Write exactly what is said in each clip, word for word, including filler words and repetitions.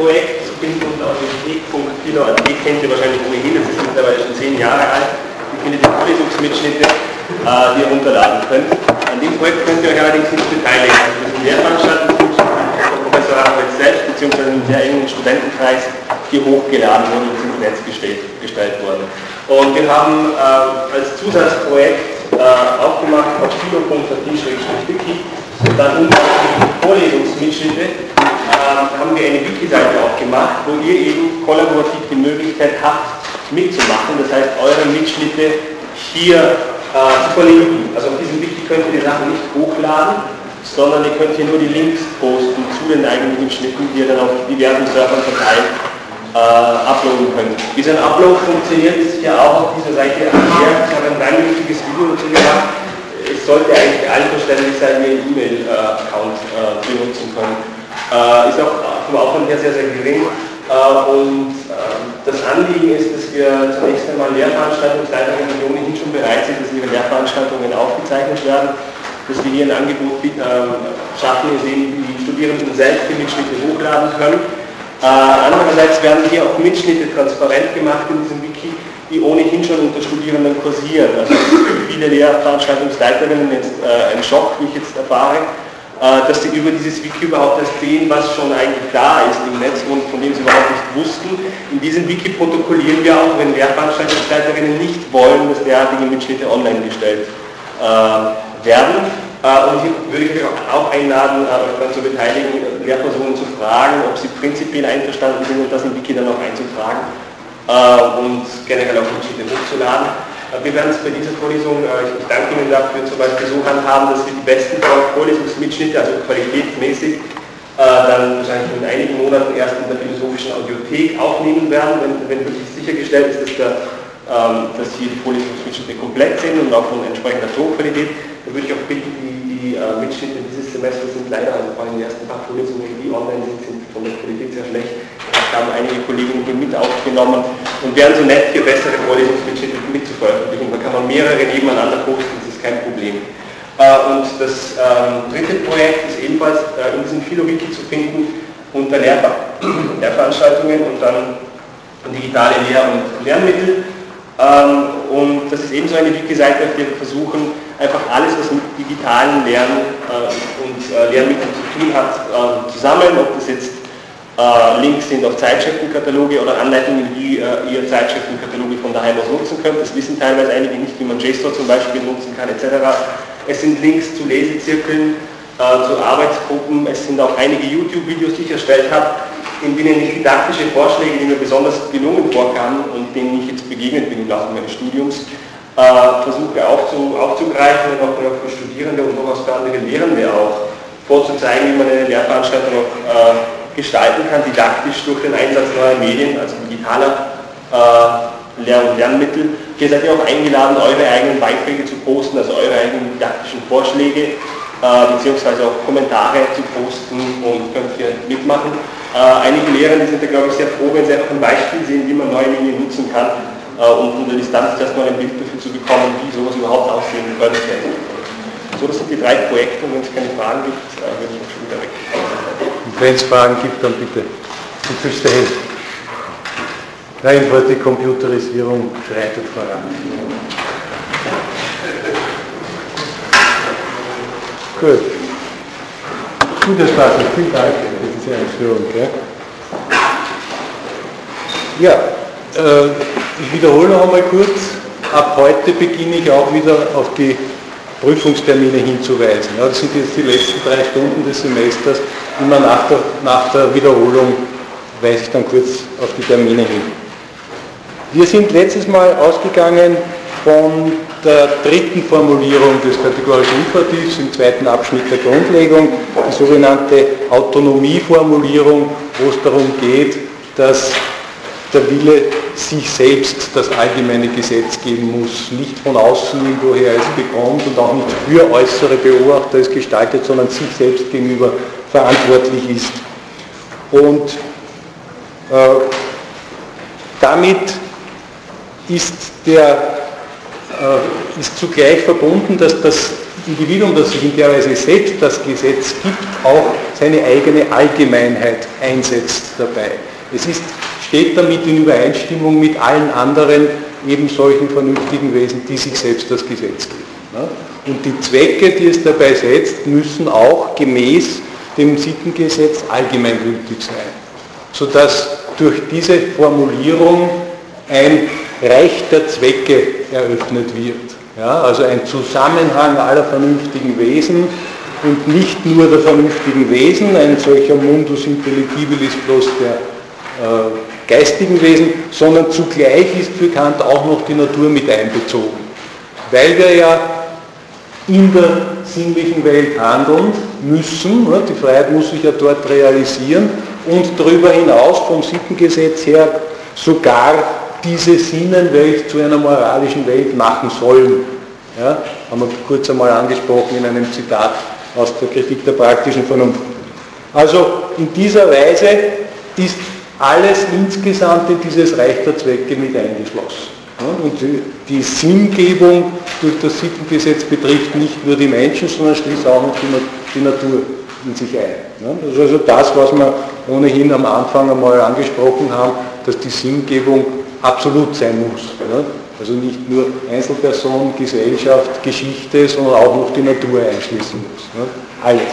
Projekt zu finden unter autorität punkt philo punkt at, kennt ihr wahrscheinlich ohnehin, das ist mittlerweile schon zehn Jahre alt. Ihr findet die Vorlesungsmitschnitte, äh, die ihr runterladen könnt. An dem Projekt könnt ihr euch allerdings nicht beteiligen. Also das ist eine Lehrveranstaltung von Professor Raphael selbst, beziehungsweise einem sehr engen Studentenkreis, die hochgeladen wurde und ins Netz gestellt, gestellt wurde. Und wir haben äh, als Zusatzprojekt äh, aufgemacht auf philo punkt at slash wiki und dann unter die Vorlesungsmitschnitte äh, haben wir eine Wiki-Seite aufgemacht, wo ihr eben kollaborativ die Möglichkeit habt, mitzumachen. Das heißt, eure Mitschnitte hier äh, zu verlinken. Also auf diesem Wiki könnt ihr die Sachen nicht hochladen, sondern ihr könnt hier nur die Links posten zu den eigenen Mitschnitten, die ihr dann auf diversen Servern verteilt äh, uploaden könnt. Wie so ein Upload funktioniert, ist hier auch auf dieser Seite erklärt. Ich habe ein dreiminütiges Video dazu gemacht. Es sollte eigentlich für alle verständlich sein, wie ihr E-Mail-Account äh, benutzen können. Äh, ist auch vom Aufwand her sehr, sehr gering. Äh, und äh, das Anliegen ist, dass wir zunächst einmal Lehrveranstaltungsleiterinnen, die ohnehin schon bereit sind, dass ihre Lehrveranstaltungen aufgezeichnet werden, dass wir hier ein Angebot äh, schaffen, in dem die Studierenden selbst die Mitschnitte hochladen können. Äh, andererseits werden hier auch Mitschnitte transparent gemacht in diesem Wiki, die ohnehin schon unter Studierenden kursieren. Also viele Lehrveranstaltungsleiterinnen jetzt äh, ein Schock, wie ich jetzt erfahre, äh, dass sie über dieses Wiki überhaupt erst sehen, was schon eigentlich da ist im Netz und von dem sie überhaupt nicht wussten. In diesem Wiki protokollieren wir auch, wenn Lehrveranstaltungsleiterinnen nicht wollen, dass derartige Mitschnitte online gestellt äh, werden. Uh, und hier würde ich euch auch einladen, uh, euch daran zu beteiligen, Lehrpersonen zu fragen, ob sie prinzipiell einverstanden sind und das im Wiki dann auch einzutragen uh, und generell auch Mitschnitte hochzuladen. Uh, wir werden es bei dieser Vorlesung, uh, ich danke Ihnen dafür, zum Beispiel so handhaben, dass wir die besten Vorlesungsmitschnitte, also qualitätsmäßig, uh, dann wahrscheinlich in einigen Monaten erst in der Philosophischen Audiothek aufnehmen werden, wenn, wenn wirklich sichergestellt ist, dass, der, um, dass hier die Vorlesungsmitschnitte komplett sind und auch von entsprechender Tonqualität. Da würde ich auch bitten, die, die uh, Mitschnitte dieses Semesters sind leider, also vor allem die ersten paar Vorlesungen, die online sind, sind von der Qualität sehr schlecht. Da haben einige Kolleginnen hier mit aufgenommen und wären so nett, hier bessere Vorlesungsmitschnitte mitzuveröffentlichen. Da kann man mehrere nebeneinander posten, das ist kein Problem. Uh, und das ähm, dritte Projekt ist ebenfalls äh, in diesem Philo-Wiki zu finden unter Lehrver Lehrveranstaltungen und dann digitale Lehr- und Lernmittel. Ähm, und das ist ebenso eine Wiki-Seite, auf der wir versuchen, einfach alles, was mit digitalen Lernen äh, und äh, Lernmitteln zu tun hat, äh, zu sammeln, ob das jetzt äh, Links sind auf Zeitschriftenkataloge oder Anleitungen, wie äh, ihr Zeitschriftenkataloge von daheim aus nutzen könnt. Das wissen teilweise einige nicht, wie man JSTOR zum Beispiel nutzen kann, et cetera. Es sind Links zu Lesezirkeln, äh, zu Arbeitsgruppen, es sind auch einige YouTube-Videos, die ich erstellt habe, in denen ich didaktische Vorschläge, die mir besonders gelungen vorkamen und denen ich jetzt begegnet bin im Laufe meines Studiums, äh, versuche aufzu, aufzugreifen und auch für Studierende und durchaus für andere Lehrende auch vorzuzeigen, wie man eine Lehrveranstaltung auch äh, gestalten kann, didaktisch durch den Einsatz neuer Medien, also digitaler äh, Lern- und Lernmittel. Hier seid ihr auch eingeladen, eure eigenen Beiträge zu posten, also eure eigenen didaktischen Vorschläge, äh, beziehungsweise auch Kommentare zu posten und könnt hier mitmachen. Äh, einige Lehrende sind da, glaube ich, sehr froh, wenn sie einfach ein Beispiel sehen, wie man neue Medien nutzen kann, äh, um von der Distanz erstmal ein Bild dafür zu bekommen, wie sowas überhaupt aussehen könnte. So, das sind die drei Projekte und wenn es keine Fragen gibt, äh, würde ich auch schon wieder weg. Und wenn es Fragen gibt, dann bitte. Du fühlst dahin. Nein, die Computerisierung schreitet voran. Gut. Gutes Spaß, vielen Dank für diese Einführung. Gell? Ja, äh, ich wiederhole noch einmal kurz. Ab heute beginne ich auch wieder auf die Prüfungstermine hinzuweisen. Ja, das sind jetzt die letzten drei Stunden des Semesters. Immer nach der, nach der Wiederholung weise ich dann kurz auf die Termine hin. Wir sind letztes Mal ausgegangen von der dritten Formulierung des kategorischen Imperativs im zweiten Abschnitt der Grundlegung, die sogenannte Autonomieformulierung, wo es darum geht, dass der Wille sich selbst das allgemeine Gesetz geben muss, nicht von außen, woher es bekommt und auch nicht für äußere Beobachter es gestaltet, sondern sich selbst gegenüber verantwortlich ist. Und äh, damit ist, der, äh, ist zugleich verbunden, dass das Individuum, das sich in der Weise selbst das Gesetz gibt, auch seine eigene Allgemeinheit einsetzt dabei. Es ist, steht damit in Übereinstimmung mit allen anderen eben solchen vernünftigen Wesen, die sich selbst das Gesetz geben. Und die Zwecke, die es dabei setzt, müssen auch gemäß dem Sittengesetz allgemeingültig sein, sodass durch diese Formulierung ein Reich der Zwecke eröffnet wird. Ja, also ein Zusammenhang aller vernünftigen Wesen und nicht nur der vernünftigen Wesen, ein solcher Mundus intelligibilis bloß der äh, geistigen Wesen, sondern zugleich ist für Kant auch noch die Natur mit einbezogen. Weil wir ja in der sinnlichen Welt handeln müssen, die Freiheit muss sich ja dort realisieren und darüber hinaus vom Sittengesetz her sogar diese Sinnen, welche zu einer moralischen Welt machen sollen. Ja, haben wir kurz einmal angesprochen in einem Zitat aus der Kritik der praktischen Vernunft. Also in dieser Weise ist alles insgesamt in dieses Reich der Zwecke mit eingeschlossen. Ja, und die, die Sinngebung durch das Sittengesetz betrifft nicht nur die Menschen, sondern schließt auch noch die, die Natur in sich ein. Ja, das ist also das, was wir ohnehin am Anfang einmal angesprochen haben, dass die Sinngebung absolut sein muss. Ja? Also nicht nur Einzelperson, Gesellschaft, Geschichte, sondern auch noch die Natur einschließen muss. Ja? Alles.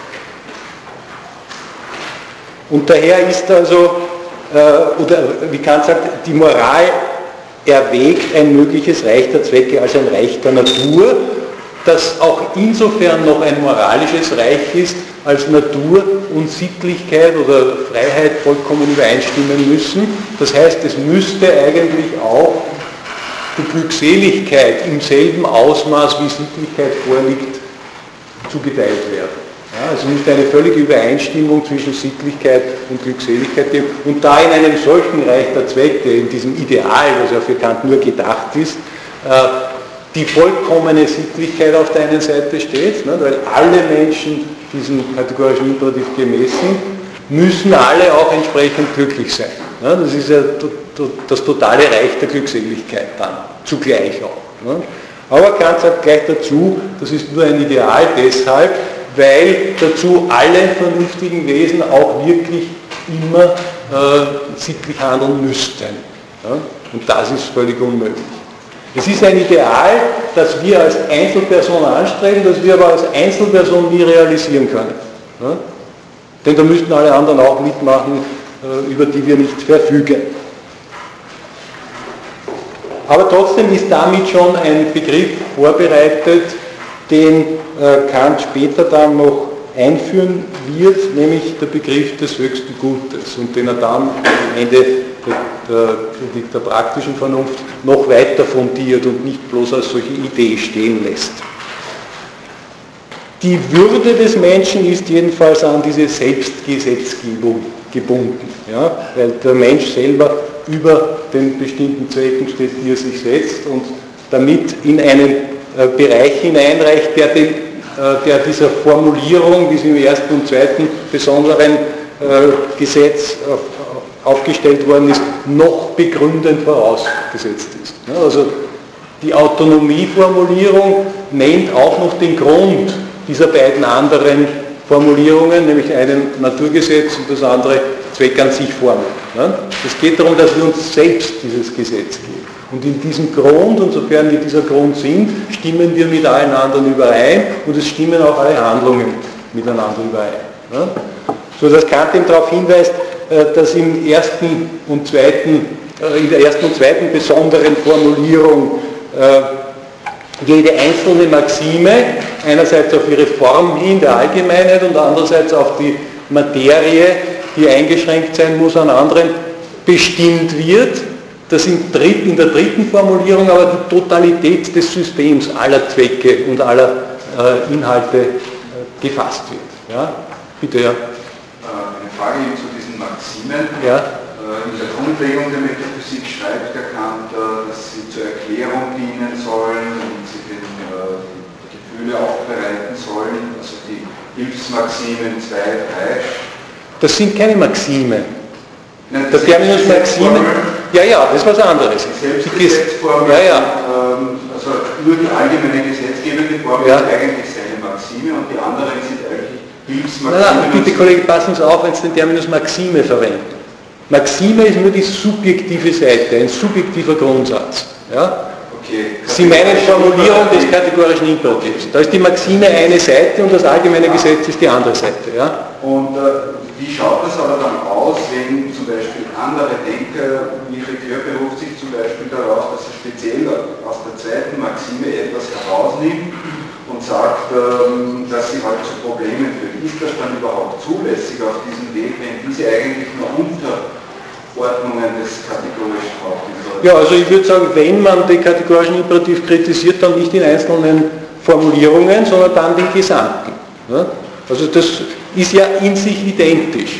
Und daher ist also, äh, oder wie Kant sagt, die Moral erwägt ein mögliches Reich der Zwecke als ein Reich der Natur, das auch insofern noch ein moralisches Reich ist, als Natur und Sittlichkeit oder Freiheit vollkommen übereinstimmen müssen. Das heißt, es müsste eigentlich auch die Glückseligkeit im selben Ausmaß, wie Sittlichkeit vorliegt, zugeteilt werden. Ja, also müsste eine völlige Übereinstimmung zwischen Sittlichkeit und Glückseligkeit geben. Und da in einem solchen Reich der Zwecke, in diesem Ideal, was ja für Kant nur gedacht ist, die vollkommene Sittlichkeit auf der einen Seite steht, ne, weil alle Menschen diesem kategorischen Imperativ gemäß sind, müssen alle auch entsprechend glücklich sein. Ne, das ist ja das totale Reich der Glückseligkeit dann, zugleich auch. Ne. Aber Kant sagt gleich dazu, das ist nur ein Ideal deshalb, weil dazu alle vernünftigen Wesen auch wirklich immer äh, sittlich handeln müssten. Ja. Und das ist völlig unmöglich. Es ist ein Ideal, das wir als Einzelperson anstreben, das wir aber als Einzelperson nie realisieren können. Ja? Denn da müssten alle anderen auch mitmachen, über die wir nicht verfügen. Aber trotzdem ist damit schon ein Begriff vorbereitet, den Kant später dann noch einführen wird, nämlich der Begriff des höchsten Gutes und den er dann am Ende der Kritik der praktischen Vernunft noch weiter fundiert und nicht bloß als solche Idee stehen lässt. Die Würde des Menschen ist jedenfalls an diese Selbstgesetzgebung gebunden, ja, weil der Mensch selber über den bestimmten Zwecken steht, die er sich setzt und damit in einen äh, Bereich hineinreicht, der, den, äh, der dieser Formulierung, wie sie im ersten und zweiten besonderen äh, Gesetz auf, aufgestellt worden ist, noch begründend vorausgesetzt ist. Ja, also die Autonomieformulierung nennt auch noch den Grund dieser beiden anderen Formulierungen, nämlich einen Naturgesetz und das andere Zweck an sich Formel. Ja, es geht darum, dass wir uns selbst dieses Gesetz geben. Und in diesem Grund, und sofern wir dieser Grund sind, stimmen wir mit allen anderen überein und es stimmen auch alle Handlungen miteinander überein. Ja, so dass Kant eben darauf hinweist, dass im ersten und zweiten, in der ersten und zweiten besonderen Formulierung jede einzelne Maxime einerseits auf ihre Form hin der Allgemeinheit und andererseits auf die Materie, die eingeschränkt sein muss an anderen, bestimmt wird, dass in der dritten Formulierung aber die Totalität des Systems aller Zwecke und aller Inhalte gefasst wird. Ja? Bitte, ja. Eine Frage zu diesen Maximen. Ja. In der Grundlegung der Metaphysik schreibt der Kant, dass sie zur Erklärung dienen sollen und sie den, die Gefühle aufbereiten sollen, also die Hilfsmaximen zwei, drei. Das sind keine Maximen. Nein, der Terminus Maximen, ja, ja, das ist was anderes. Die Selbstgesetzformel, ja, ja. also nur die allgemeine gesetzgebende Form ja. ist eigentlich seine Maxime und die anderen sind eigentlich Hilfsmaxime. Nein, nein, bitte Kollege, passen Sie auf, wenn Sie den Terminus Maxime verwenden. Maxime ist nur die subjektive Seite, ein subjektiver Grundsatz. Ja? Okay. Sie meinen Formulierung des kategorischen Imperativs. Da ist die Maxime eine Seite und das allgemeine Gesetz ist die andere Seite. Ja? Und äh, wie schaut das aber dann aus, wenn zum Beispiel andere Denker, wie Ricoeur beruft sich zum Beispiel darauf, dass er speziell aus der zweiten Maxime etwas herausnimmt und sagt, ähm, dass sie halt zu Problemen führt. Ist das dann überhaupt zulässig auf diesem Weg, wenn diese eigentlich nur Unterordnungen des kategorischen Hauptimperativs? Ja, also ich würde sagen, wenn man den kategorischen Imperativ kritisiert, dann nicht in einzelnen Formulierungen, sondern dann den Gesamten. Ja? Also das ist ja in sich identisch.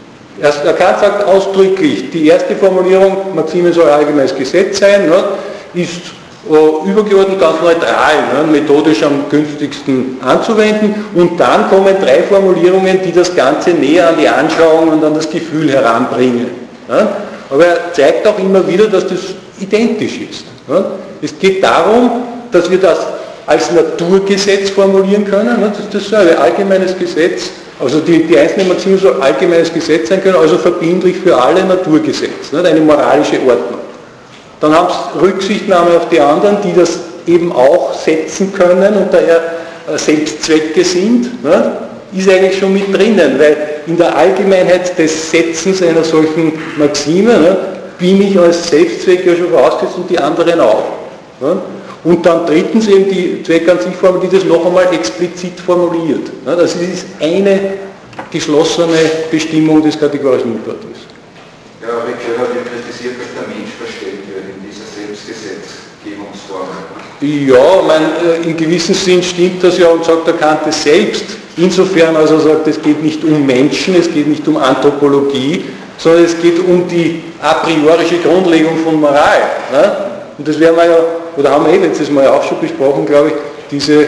Er Kant sagt ausdrücklich, die erste Formulierung, Maxime soll allgemeines Gesetz sein, ne, ist uh, übergeordnet ganz neutral, ne, methodisch am günstigsten anzuwenden, und dann kommen drei Formulierungen, die das Ganze näher an die Anschauung und an das Gefühl heranbringen. Ne. Aber er zeigt auch immer wieder, dass das identisch ist. Ne. Es geht darum, dass wir das als Naturgesetz formulieren können, ne, das ist dasselbe, allgemeines Gesetz. Also die, die einzelne Maxime soll allgemeines Gesetz sein können, also verbindlich für alle Naturgesetz, nicht? Eine moralische Ordnung. Dann haben sie Rücksichtnahme auf die anderen, die das eben auch setzen können und daher Selbstzwecke sind, nicht? Ist eigentlich schon mit drinnen, weil in der Allgemeinheit des Setzens einer solchen Maxime, nicht, bin ich als Selbstzweck ja schon vorausgesetzt und die anderen auch. Nicht? Und dann drittens eben die Zweck an sich Formel, die das noch einmal explizit formuliert. Das ist eine geschlossene Bestimmung des kategorischen Imperativs. Ja, Ricoeur hat ja kritisiert, dass der Mensch verstellt wird in dieser Selbstgesetzgebungsform. Ja, mein, in gewissem Sinn stimmt das ja und sagt der Kant es selbst. Insofern also sagt, es geht nicht um Menschen, es geht nicht um Anthropologie, sondern es geht um die a priorische Grundlegung von Moral. Ne? Und das werden wir ja, oder haben wir eh letztes Mal auch schon besprochen, glaube ich, diese, äh,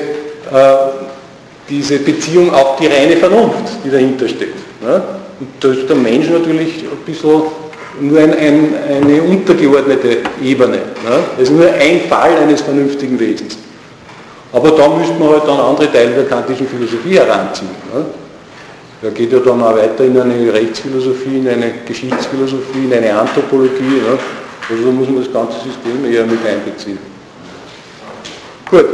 diese Beziehung auf die reine Vernunft, die dahinter steht. Ne? Und da ist der Mensch natürlich ein bisschen nur ein, ein, eine untergeordnete Ebene. Ne? Es ist nur ein Fall eines vernünftigen Wesens. Aber da müsste man halt dann andere Teile der kantischen Philosophie heranziehen. Ne? Da geht ja dann auch weiter in eine Rechtsphilosophie, in eine Geschichtsphilosophie, in eine Anthropologie. Ne? Also da muss man das ganze System eher mit einbeziehen. Gut.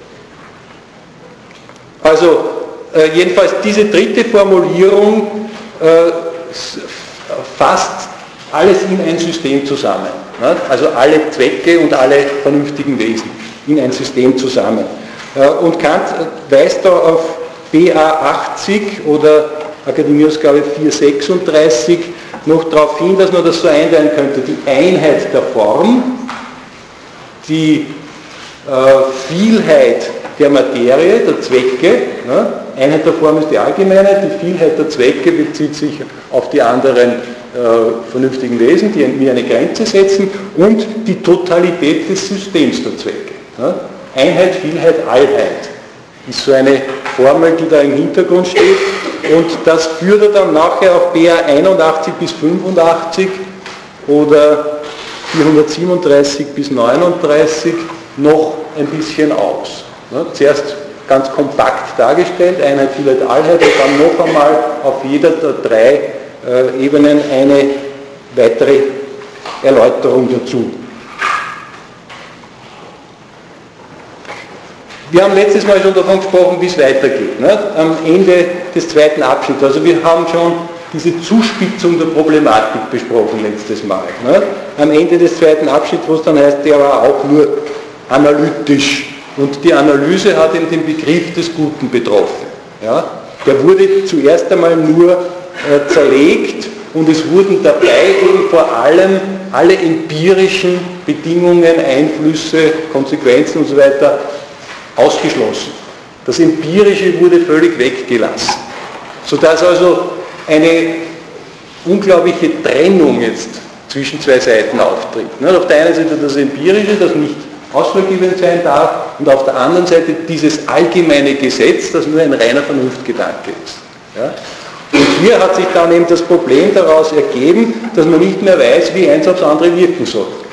Also äh, jedenfalls diese dritte Formulierung äh, fasst alles in ein System zusammen. Ne? Also alle Zwecke und alle vernünftigen Wesen in ein System zusammen. Äh, und Kant weist da auf B A achtzig oder Akademieausgabe vierhundertsechsunddreißig noch darauf hin, dass man das so einteilen könnte. Die Einheit der Form, die äh, Vielheit der Materie, der Zwecke, ne? Einheit der Form ist die allgemeine, die Vielheit der Zwecke bezieht sich auf die anderen äh, vernünftigen Wesen, die mir eine Grenze setzen, und die Totalität des Systems der Zwecke. Ne? Einheit, Vielheit, Allheit ist so eine Formel, die da im Hintergrund steht, und das führt er dann nachher auf B A einundachtzig bis fünfundachtzig oder vierhundertsiebenunddreißig bis neununddreißig noch ein bisschen aus. Ne? Zuerst ganz kompakt dargestellt, Einheit, Vielheit, Allheit, und dann noch einmal auf jeder der drei äh, Ebenen eine weitere Erläuterung dazu. Wir haben letztes Mal schon davon gesprochen, wie es weitergeht. Ne? Am Ende des zweiten Abschnitts. Also wir haben schon diese Zuspitzung der Problematik besprochen letztes Mal. Ne? Am Ende des zweiten Abschnitts, wo es dann heißt, der war auch nur analytisch. Und die Analyse hat eben den Begriff des Guten betroffen. Ja? Der wurde zuerst einmal nur äh, zerlegt, und es wurden dabei eben vor allem alle empirischen Bedingungen, Einflüsse, Konsequenzen und so weiter ausgeschlossen. Das Empirische wurde völlig weggelassen, sodass also eine unglaubliche Trennung jetzt zwischen zwei Seiten auftritt. Auf der einen Seite das Empirische, das nicht ausschlaggebend sein darf, und auf der anderen Seite dieses allgemeine Gesetz, das nur ein reiner Vernunftgedanke ist. Ja? Und hier hat sich dann eben das Problem daraus ergeben, dass man nicht mehr weiß, wie eins aufs andere wirken soll.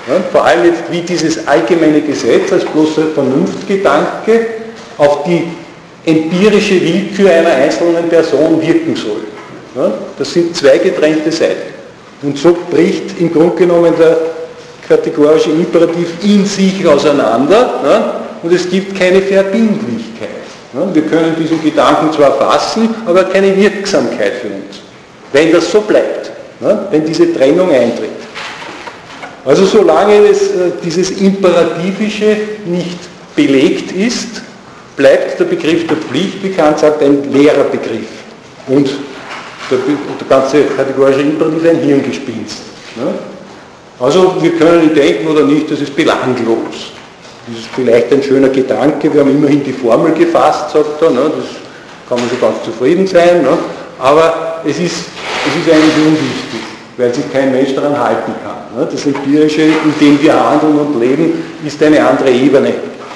Ja, vor allem jetzt, wie dieses allgemeine Gesetz als bloßer Vernunftgedanke auf die empirische Willkür einer einzelnen Person wirken soll. Ja, das sind zwei getrennte Seiten. Und so bricht im Grunde genommen der kategorische Imperativ in sich auseinander, ja, und es gibt keine Verbindlichkeit. Ja, wir können diesen Gedanken zwar fassen, aber keine Wirksamkeit für uns, wenn das so bleibt, ja, wenn diese Trennung eintritt. Also solange es, äh, dieses Imperativische nicht belegt ist, bleibt der Begriff der Pflicht, wie Kant sagt, ein leerer Begriff. Und der, der ganze kategorische Imperativ ein Hirngespinst. Ja. Also wir können ihn denken oder nicht, das ist belanglos. Das ist vielleicht ein schöner Gedanke, wir haben immerhin die Formel gefasst, sagt er, ne, das kann man schon ganz zufrieden sein, ne, aber es ist, es ist eigentlich unwichtig, weil sich kein Mensch daran halten kann. Ne. Das Empirische, in dem wir handeln und leben, ist eine andere Ebene.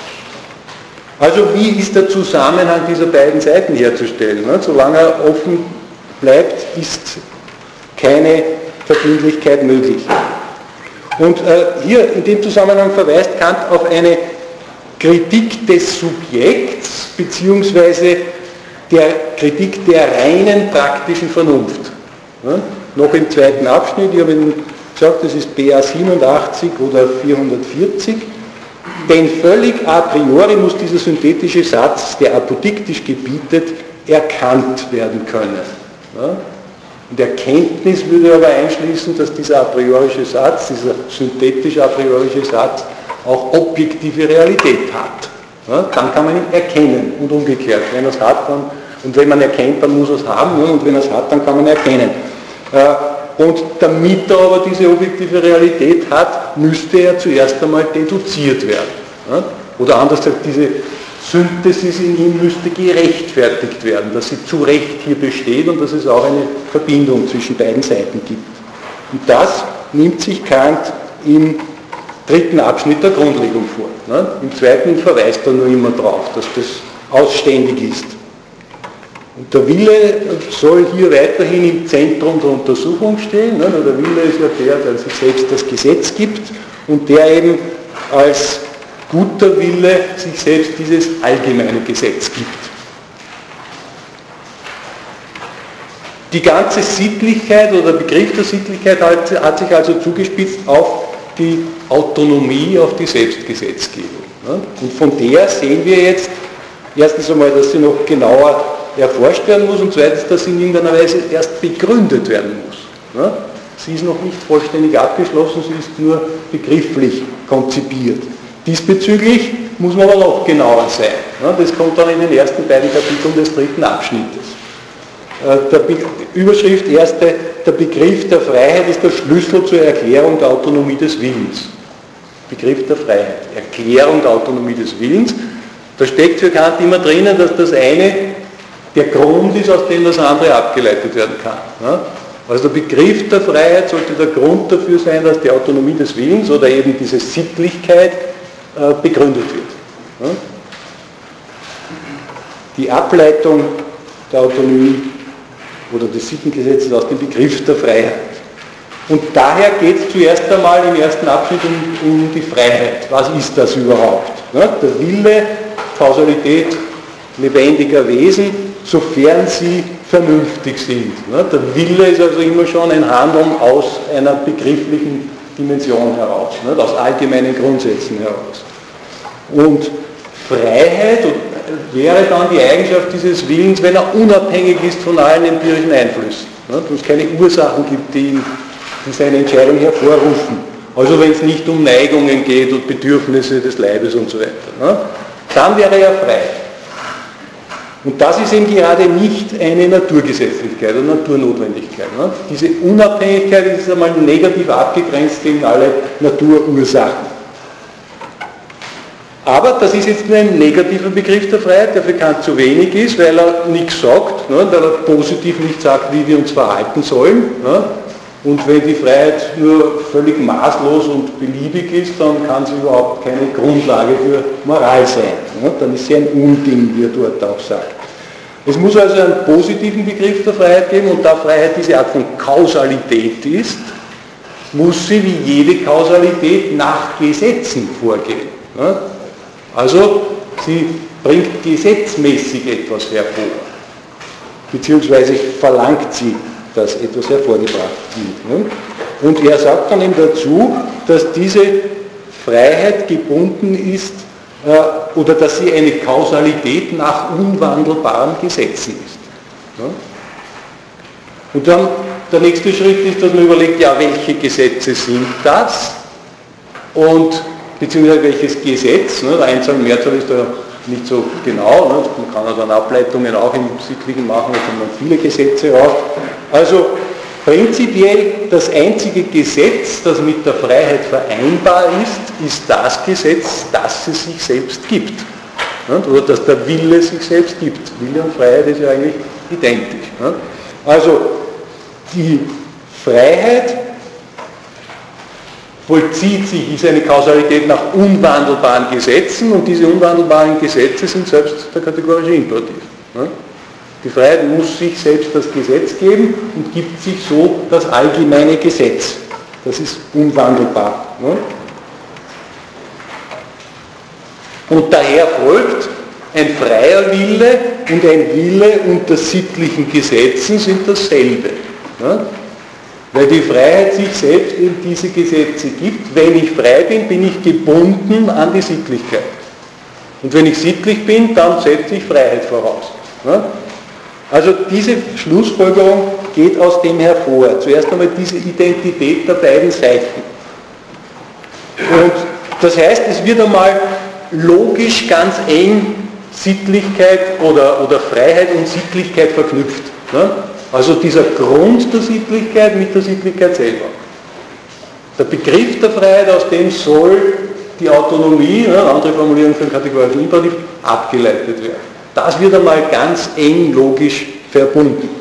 Also wie ist der Zusammenhang dieser beiden Seiten herzustellen? Ne? Solange er offen bleibt, ist keine Verbindlichkeit möglich. Und äh, hier in dem Zusammenhang verweist Kant auf eine Kritik des Subjekts beziehungsweise der Kritik der reinen praktischen Vernunft. Ja? Noch im zweiten Abschnitt, ich habe Ihnen gesagt, das ist B A siebenundachtzig oder vierhundertvierzig, denn völlig a priori muss dieser synthetische Satz, der apodiktisch gebietet, erkannt werden können. Ja? Und Erkenntnis würde aber einschließen, dass dieser a priorische Satz, dieser synthetisch a priorische Satz, auch objektive Realität hat. Ja, dann kann man ihn erkennen und umgekehrt. Wenn er es hat, dann, und wenn man erkennt, dann muss er es haben, und wenn er es hat, dann kann man erkennen. Und damit er aber diese objektive Realität hat, müsste er zuerst einmal deduziert werden. Ja? Oder anders gesagt, diese Synthesis in ihm müsste gerechtfertigt werden, dass sie zu Recht hier besteht und dass es auch eine Verbindung zwischen beiden Seiten gibt. Und das nimmt sich Kant im dritten Abschnitt der Grundlegung vor. Ne? Im zweiten verweist er nur immer darauf, dass das ausständig ist. Und der Wille soll hier weiterhin im Zentrum der Untersuchung stehen. Ne? Der Wille ist ja der, der sich selbst das Gesetz gibt und der eben als guter Wille sich selbst dieses allgemeine Gesetz gibt. Die ganze Sittlichkeit oder der Begriff der Sittlichkeit hat, hat sich also zugespitzt auf die Autonomie, auf die Selbstgesetzgebung. Und von der sehen wir jetzt erstens einmal, dass sie noch genauer erforscht werden muss und zweitens, dass sie in irgendeiner Weise erst begründet werden muss. Sie ist noch nicht vollständig abgeschlossen, sie ist nur begrifflich konzipiert. Diesbezüglich muss man aber noch genauer sein. Das kommt dann in den ersten beiden Kapiteln des dritten Abschnittes. Der Be- Überschrift erste, der Begriff der Freiheit ist der Schlüssel zur Erklärung der Autonomie des Willens. Begriff der Freiheit, Erklärung der Autonomie des Willens. Da steckt für Kant immer drinnen, dass das eine der Grund ist, aus dem das andere abgeleitet werden kann. Also der Begriff der Freiheit sollte der Grund dafür sein, dass die Autonomie des Willens oder eben diese Sittlichkeit begründet wird. Die Ableitung der Autonomie oder des Sittengesetzes aus dem Begriff der Freiheit. Und daher geht es zuerst einmal im ersten Abschnitt um, um die Freiheit. Was ist das überhaupt? Der Wille, Kausalität lebendiger Wesen, sofern sie vernünftig sind. Der Wille ist also immer schon ein Handeln aus einer begrifflichen Dimension heraus, aus allgemeinen Grundsätzen heraus. Und Freiheit wäre dann die Eigenschaft dieses Willens, wenn er unabhängig ist von allen empirischen Einflüssen. Wenn es keine Ursachen gibt, die, ihn, die seine Entscheidung hervorrufen. Also wenn es nicht um Neigungen geht und Bedürfnisse des Leibes und so weiter. Dann wäre er frei. Und das ist eben gerade nicht eine Naturgesetzlichkeit oder Naturnotwendigkeit. Diese Unabhängigkeit ist einmal negativ abgegrenzt gegen alle Naturursachen. Aber das ist jetzt nur ein negativer Begriff der Freiheit, der für Kant zu wenig ist, weil er nichts sagt, ne, weil er positiv nicht sagt, wie wir uns verhalten sollen. Ne. Und wenn die Freiheit nur völlig maßlos und beliebig ist, dann kann sie überhaupt keine Grundlage für Moral sein. Ne. Dann ist sie ein Unding, wie er dort auch sagt. Es muss also einen positiven Begriff der Freiheit geben und da Freiheit diese Art von Kausalität ist, muss sie wie jede Kausalität nach Gesetzen vorgehen. Also sie bringt gesetzmäßig etwas hervor, beziehungsweise verlangt sie, dass etwas hervorgebracht wird. Und er sagt dann eben dazu, dass diese Freiheit gebunden ist, oder dass sie eine Kausalität nach unwandelbaren Gesetzen ist. Und dann der nächste Schritt ist, dass man überlegt, ja, welche Gesetze sind das? Und beziehungsweise welches Gesetz, ne, der Einzahl und Mehrzahl ist da nicht so genau, ne, man kann ja dann Ableitungen auch im Sittlichen machen, da kommen viele Gesetze raus. Also prinzipiell das einzige Gesetz, das mit der Freiheit vereinbar ist, ist das Gesetz, das es sich selbst gibt. Ne, oder dass der Wille sich selbst gibt. Wille und Freiheit ist ja eigentlich identisch. Ne. Also die Freiheit vollzieht sich, ist eine Kausalität nach unwandelbaren Gesetzen und diese unwandelbaren Gesetze sind selbst der kategorische Imperativ. Die Freiheit muss sich selbst das Gesetz geben und gibt sich so das allgemeine Gesetz. Das ist unwandelbar. Und daher folgt, ein freier Wille und ein Wille unter sittlichen Gesetzen sind dasselbe. Weil die Freiheit sich selbst eben diese Gesetze gibt. Wenn ich frei bin, bin ich gebunden an die Sittlichkeit. Und wenn ich sittlich bin, dann setze ich Freiheit voraus. Also diese Schlussfolgerung geht aus dem hervor. Zuerst einmal diese Identität der beiden Seiten. Und das heißt, es wird einmal logisch ganz eng Sittlichkeit oder, oder Freiheit und Sittlichkeit verknüpft. Also dieser Grund der Sittlichkeit mit der Sittlichkeit selber. Der Begriff der Freiheit, aus dem soll die Autonomie, ne, andere Formulierung für den kategorischen Imperativ, abgeleitet werden. Das wird einmal ganz eng logisch verbunden.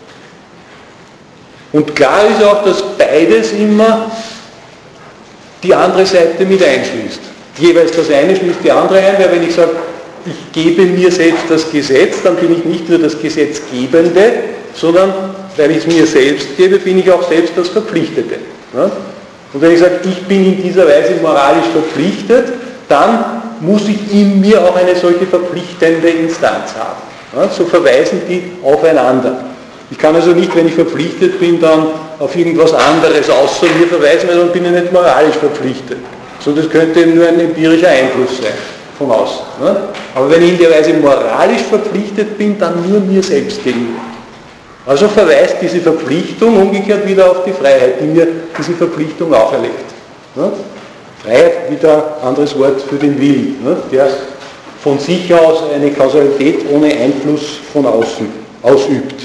Und klar ist auch, dass beides immer die andere Seite mit einschließt. Jeweils das eine schließt die andere ein, weil wenn ich sage, ich gebe mir selbst das Gesetz, dann bin ich nicht nur das Gesetzgebende, sondern weil ich es mir selbst gebe, bin ich auch selbst das Verpflichtete. Und wenn ich sage, ich bin in dieser Weise moralisch verpflichtet, dann muss ich in mir auch eine solche verpflichtende Instanz haben. So verweisen die aufeinander. Ich kann also nicht, wenn ich verpflichtet bin, dann auf irgendwas anderes außer mir verweisen, weil dann bin ich nicht moralisch verpflichtet. Sondern das könnte nur ein empirischer Einfluss sein, von außen. Aber wenn ich in der Weise moralisch verpflichtet bin, dann nur mir selbst gegenüber. Also verweist diese Verpflichtung umgekehrt wieder auf die Freiheit, die mir diese Verpflichtung auferlegt. Freiheit, wieder ein anderes Wort für den Willen, der von sich aus eine Kausalität ohne Einfluss von außen ausübt.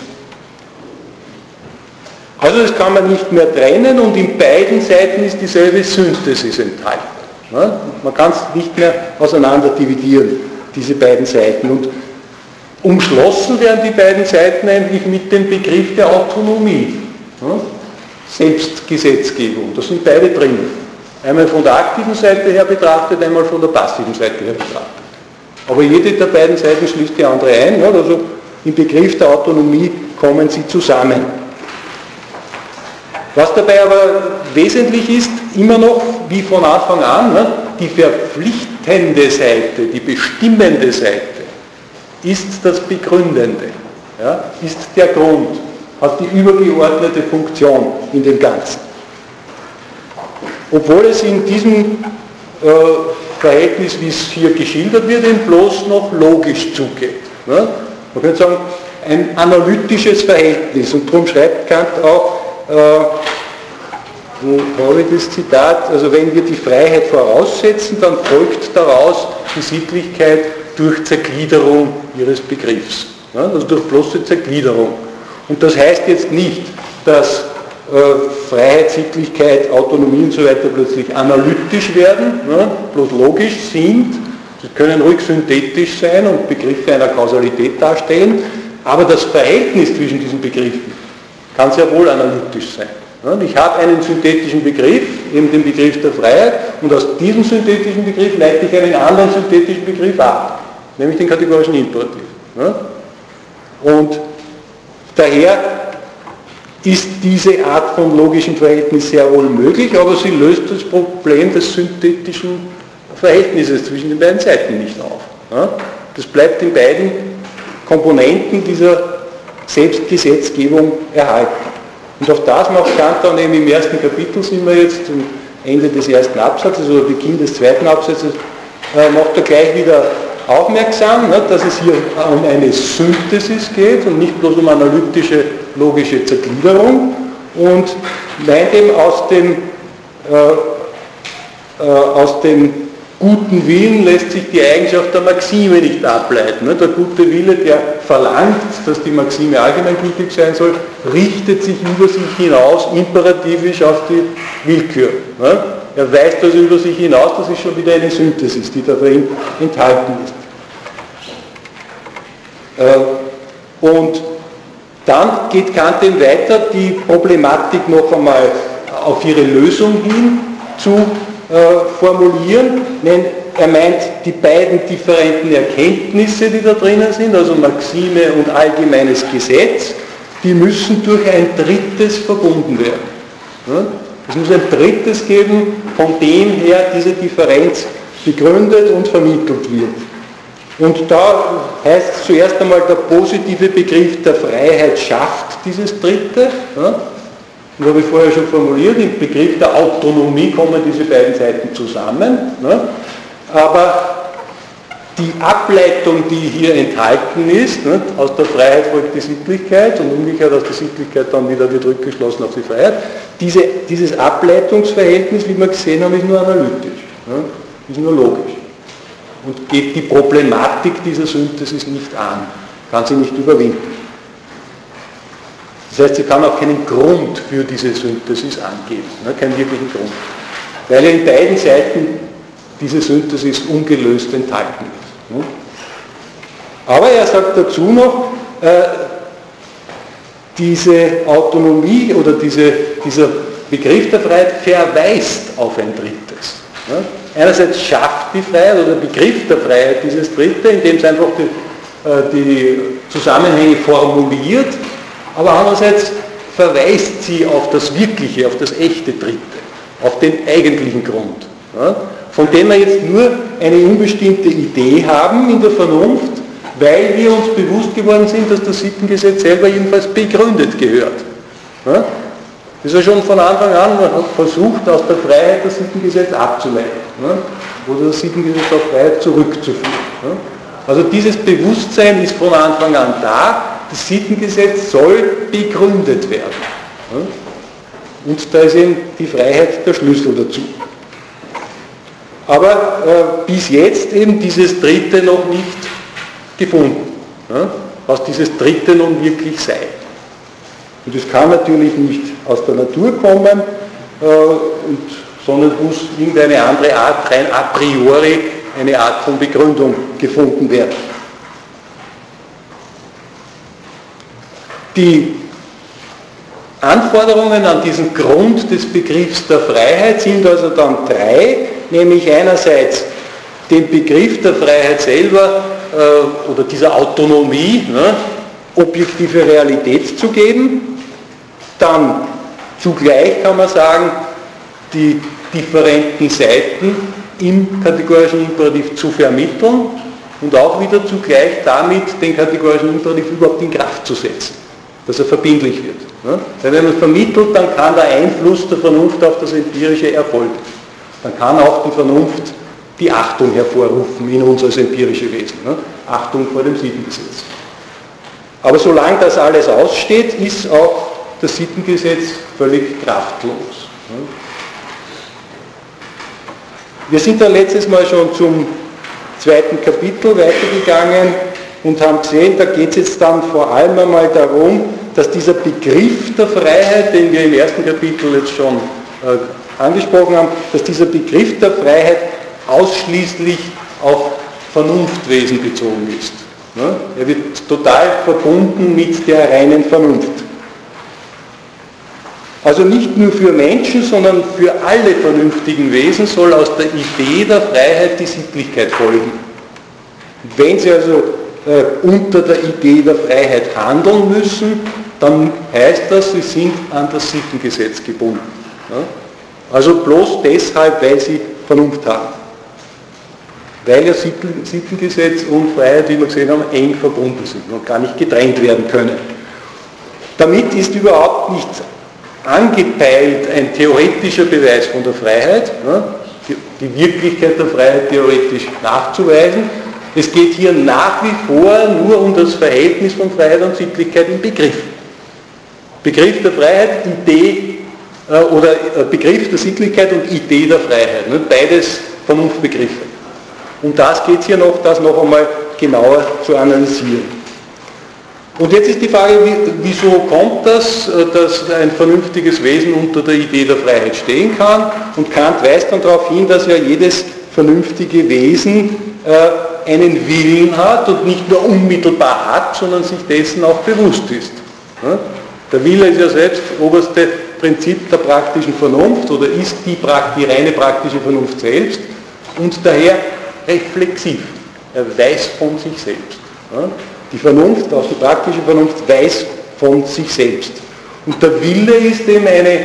Also das kann man nicht mehr trennen und in beiden Seiten ist dieselbe Synthesis enthalten. Man kann es nicht mehr auseinander dividieren, diese beiden Seiten. Und umschlossen werden die beiden Seiten eigentlich mit dem Begriff der Autonomie. Selbstgesetzgebung, da sind beide drin. Einmal von der aktiven Seite her betrachtet, einmal von der passiven Seite her betrachtet. Aber jede der beiden Seiten schließt die andere ein, also im Begriff der Autonomie kommen sie zusammen. Was dabei aber wesentlich ist, immer noch wie von Anfang an, die verpflichtende Seite, die bestimmende Seite, ist das Begründende, ja, ist der Grund, hat die übergeordnete Funktion in dem Ganzen. Obwohl es in diesem äh, Verhältnis, wie es hier geschildert wird, eben bloß noch logisch zugeht. Ne? Man könnte sagen, ein analytisches Verhältnis. Und darum schreibt Kant auch, äh, wo habe ich das Zitat, also wenn wir die Freiheit voraussetzen, dann folgt daraus die Sittlichkeit durch Zergliederung ihres Begriffs. Ne? Also durch bloße Zergliederung. Und das heißt jetzt nicht, dass äh, Freiheit, Sittlichkeit, Autonomie und so weiter plötzlich analytisch werden, ne? Bloß logisch sind. Sie können ruhig synthetisch sein und Begriffe einer Kausalität darstellen, aber das Verhältnis zwischen diesen Begriffen kann sehr wohl analytisch sein. Ne? Ich habe einen synthetischen Begriff, eben den Begriff der Freiheit, und aus diesem synthetischen Begriff leite ich einen anderen synthetischen Begriff ab, nämlich den kategorischen Imperativ. Ne? Und daher ist diese Art von logischem Verhältnis sehr wohl möglich, aber sie löst das Problem des synthetischen Verhältnisses zwischen den beiden Seiten nicht auf. Ja? Das bleibt in beiden Komponenten dieser Selbstgesetzgebung erhalten. Und auf das macht Kant dann eben im ersten Kapitel, sind wir jetzt zum Ende des ersten Absatzes oder Beginn des zweiten Absatzes, äh, macht er gleich wieder aufmerksam, ne, dass es hier um eine Synthesis geht und nicht bloß um analytische, logische Zergliederung, und meint eben aus dem, äh, äh, aus dem guten Willen lässt sich die Eigenschaft der Maxime nicht ableiten. Ne? Der gute Wille, der verlangt, dass die Maxime allgemeingültig sein soll, richtet sich über sich hinaus imperativisch auf die Willkür. Ne? Er weist also über sich hinaus, das ist schon wieder eine Synthesis, die da drin enthalten ist. Und dann geht Kant eben weiter, die Problematik noch einmal auf ihre Lösung hin zu äh, formulieren. Er meint die beiden differenten Erkenntnisse, die da drinnen sind, also Maxime und allgemeines Gesetz, die müssen durch ein drittes verbunden werden. Es muss ein drittes geben, von dem her diese Differenz begründet und vermittelt wird. Und da heißt zuerst einmal, der positive Begriff der Freiheit schafft dieses dritte. Ja? Das habe ich vorher schon formuliert, im Begriff der Autonomie kommen diese beiden Seiten zusammen. Ja? Aber die Ableitung, die hier enthalten ist, ne, aus der Freiheit folgt die Sittlichkeit und umgekehrt aus der Sittlichkeit dann wieder wird rückgeschlossen auf die Freiheit, diese, dieses Ableitungsverhältnis, wie wir gesehen haben, ist nur analytisch, ne, ist nur logisch und geht die Problematik dieser Synthesis nicht an, kann sie nicht überwinden. Das heißt, sie kann auch keinen Grund für diese Synthesis angeben, ne, keinen wirklichen Grund, weil ja in beiden Seiten diese Synthesis ungelöst enthalten ist. Aber er sagt dazu noch, äh, diese Autonomie oder diese, dieser Begriff der Freiheit verweist auf ein drittes. Ja? Einerseits schafft die Freiheit oder der Begriff der Freiheit dieses Dritte, indem es einfach die, äh, die Zusammenhänge formuliert, aber andererseits verweist sie auf das Wirkliche, auf das echte Dritte, auf den eigentlichen Grund. Ja? Von dem wir jetzt nur eine unbestimmte Idee haben in der Vernunft, weil wir uns bewusst geworden sind, dass das Sittengesetz selber jedenfalls begründet gehört. Ja? Das ist ja schon von Anfang an, man hat versucht, aus der Freiheit das Sittengesetz abzuleiten, ja? Oder das Sittengesetz auf Freiheit zurückzuführen. Ja? Also dieses Bewusstsein ist von Anfang an da, das Sittengesetz soll begründet werden. Ja? Und da ist eben die Freiheit der Schlüssel dazu. Aber äh, bis jetzt eben dieses Dritte noch nicht gefunden, ja, was dieses Dritte nun wirklich sei. Und es kann natürlich nicht aus der Natur kommen, äh, und, sondern muss irgendeine andere Art, rein a priori, eine Art von Begründung gefunden werden. Die Anforderungen an diesen Grund des Begriffs der Freiheit sind also dann drei, nämlich einerseits den Begriff der Freiheit selber äh, oder dieser Autonomie, ne, objektive Realität zu geben, dann zugleich kann man sagen, die differenten Seiten im kategorischen Imperativ zu vermitteln und auch wieder zugleich damit den kategorischen Imperativ überhaupt in Kraft zu setzen, dass er verbindlich wird. Ne? Weil wenn man vermittelt, dann kann der Einfluss der Vernunft auf das Empirische erfolgen. Dann kann auch die Vernunft die Achtung hervorrufen in uns als empirische Wesen. Ne? Achtung vor dem Sittengesetz. Aber solange das alles aussteht, ist auch das Sittengesetz völlig kraftlos. Ne? Wir sind dann letztes Mal schon zum zweiten Kapitel weitergegangen und haben gesehen, da geht es jetzt dann vor allem einmal darum, dass dieser Begriff der Freiheit, den wir im ersten Kapitel jetzt schon äh, angesprochen haben, dass dieser Begriff der Freiheit ausschließlich auf Vernunftwesen bezogen ist. Ne? Er wird total verbunden mit der reinen Vernunft. Also nicht nur für Menschen, sondern für alle vernünftigen Wesen soll aus der Idee der Freiheit die Sittlichkeit folgen. Wenn sie also äh, unter der Idee der Freiheit handeln müssen, dann heißt das, sie sind an das Sittengesetz gebunden. Ja? Also bloß deshalb, weil sie Vernunft haben. Weil ja Sitten, Sittengesetz und Freiheit, wie wir gesehen haben, eng verbunden sind und gar nicht getrennt werden können. Damit ist überhaupt nicht angepeilt ein theoretischer Beweis von der Freiheit, ja? die, die Wirklichkeit der Freiheit theoretisch nachzuweisen. Es geht hier nach wie vor nur um das Verhältnis von Freiheit und Sittlichkeit im Begriff. Begriff der Freiheit, Idee äh, oder äh, Begriff der Sittlichkeit und Idee der Freiheit. Ne? Beides Vernunftbegriffe. Um das geht es hier noch, das noch einmal genauer zu analysieren. Und jetzt ist die Frage, wieso kommt das, dass ein vernünftiges Wesen unter der Idee der Freiheit stehen kann? Und Kant weist dann darauf hin, dass ja jedes vernünftige Wesen äh, einen Willen hat und nicht nur unmittelbar hat, sondern sich dessen auch bewusst ist. Ja? Der Wille ist ja selbst das oberste Prinzip der praktischen Vernunft oder ist die, die reine praktische Vernunft selbst und daher reflexiv. Er weiß von sich selbst. Ja? Die Vernunft, auch die praktische Vernunft, weiß von sich selbst. Und der Wille ist eben eine,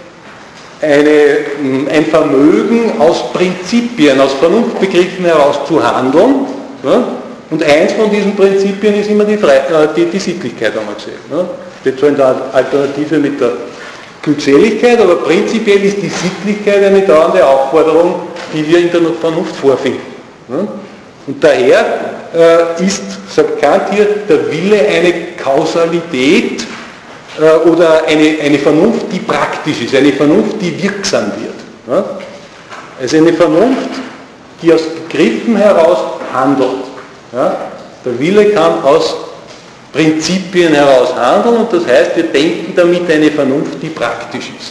eine, ein Vermögen aus Prinzipien, aus Vernunftbegriffen heraus zu handeln. Ja? Und eins von diesen Prinzipien ist immer die, Fre die, die Sittlichkeit, haben wir gesehen. Ja? Steht so in der Alternative mit der Glückseligkeit, aber prinzipiell ist die Sittlichkeit eine dauernde Aufforderung, die wir in der Vernunft vorfinden. Ja? Und daher äh, ist, sagt Kant hier, der Wille eine Kausalität äh, oder eine, eine Vernunft, die praktisch ist, eine Vernunft, die wirksam wird. Ja? Also eine Vernunft, die aus Begriffen heraus handelt. Ja? Der Wille kann aus Prinzipien heraus handeln und das heißt, wir denken damit eine Vernunft, die praktisch ist.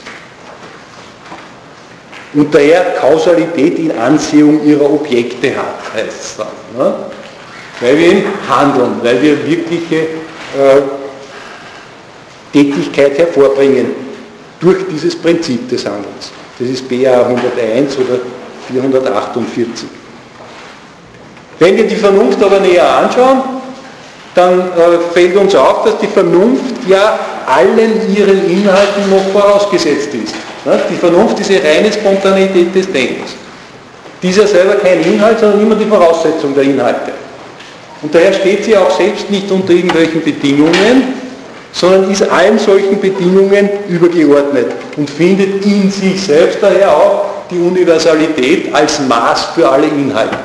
Und daher Kausalität in Ansehung ihrer Objekte hat, heißt es dann. Ne? Weil wir eben handeln, weil wir wirkliche äh, Tätigkeit hervorbringen durch dieses Prinzip des Handelns. Das ist B A hunderteins oder vierhundertachtundvierzig. Wenn wir die Vernunft aber näher anschauen, dann äh, fällt uns auf, dass die Vernunft ja allen ihren Inhalten noch vorausgesetzt ist. Die Vernunft ist eine reine Spontaneität des Denkens. Die ist ja selber kein Inhalt, sondern immer die Voraussetzung der Inhalte. Und daher steht sie auch selbst nicht unter irgendwelchen Bedingungen, sondern ist allen solchen Bedingungen übergeordnet und findet in sich selbst daher auch die Universalität als Maß für alle Inhalte.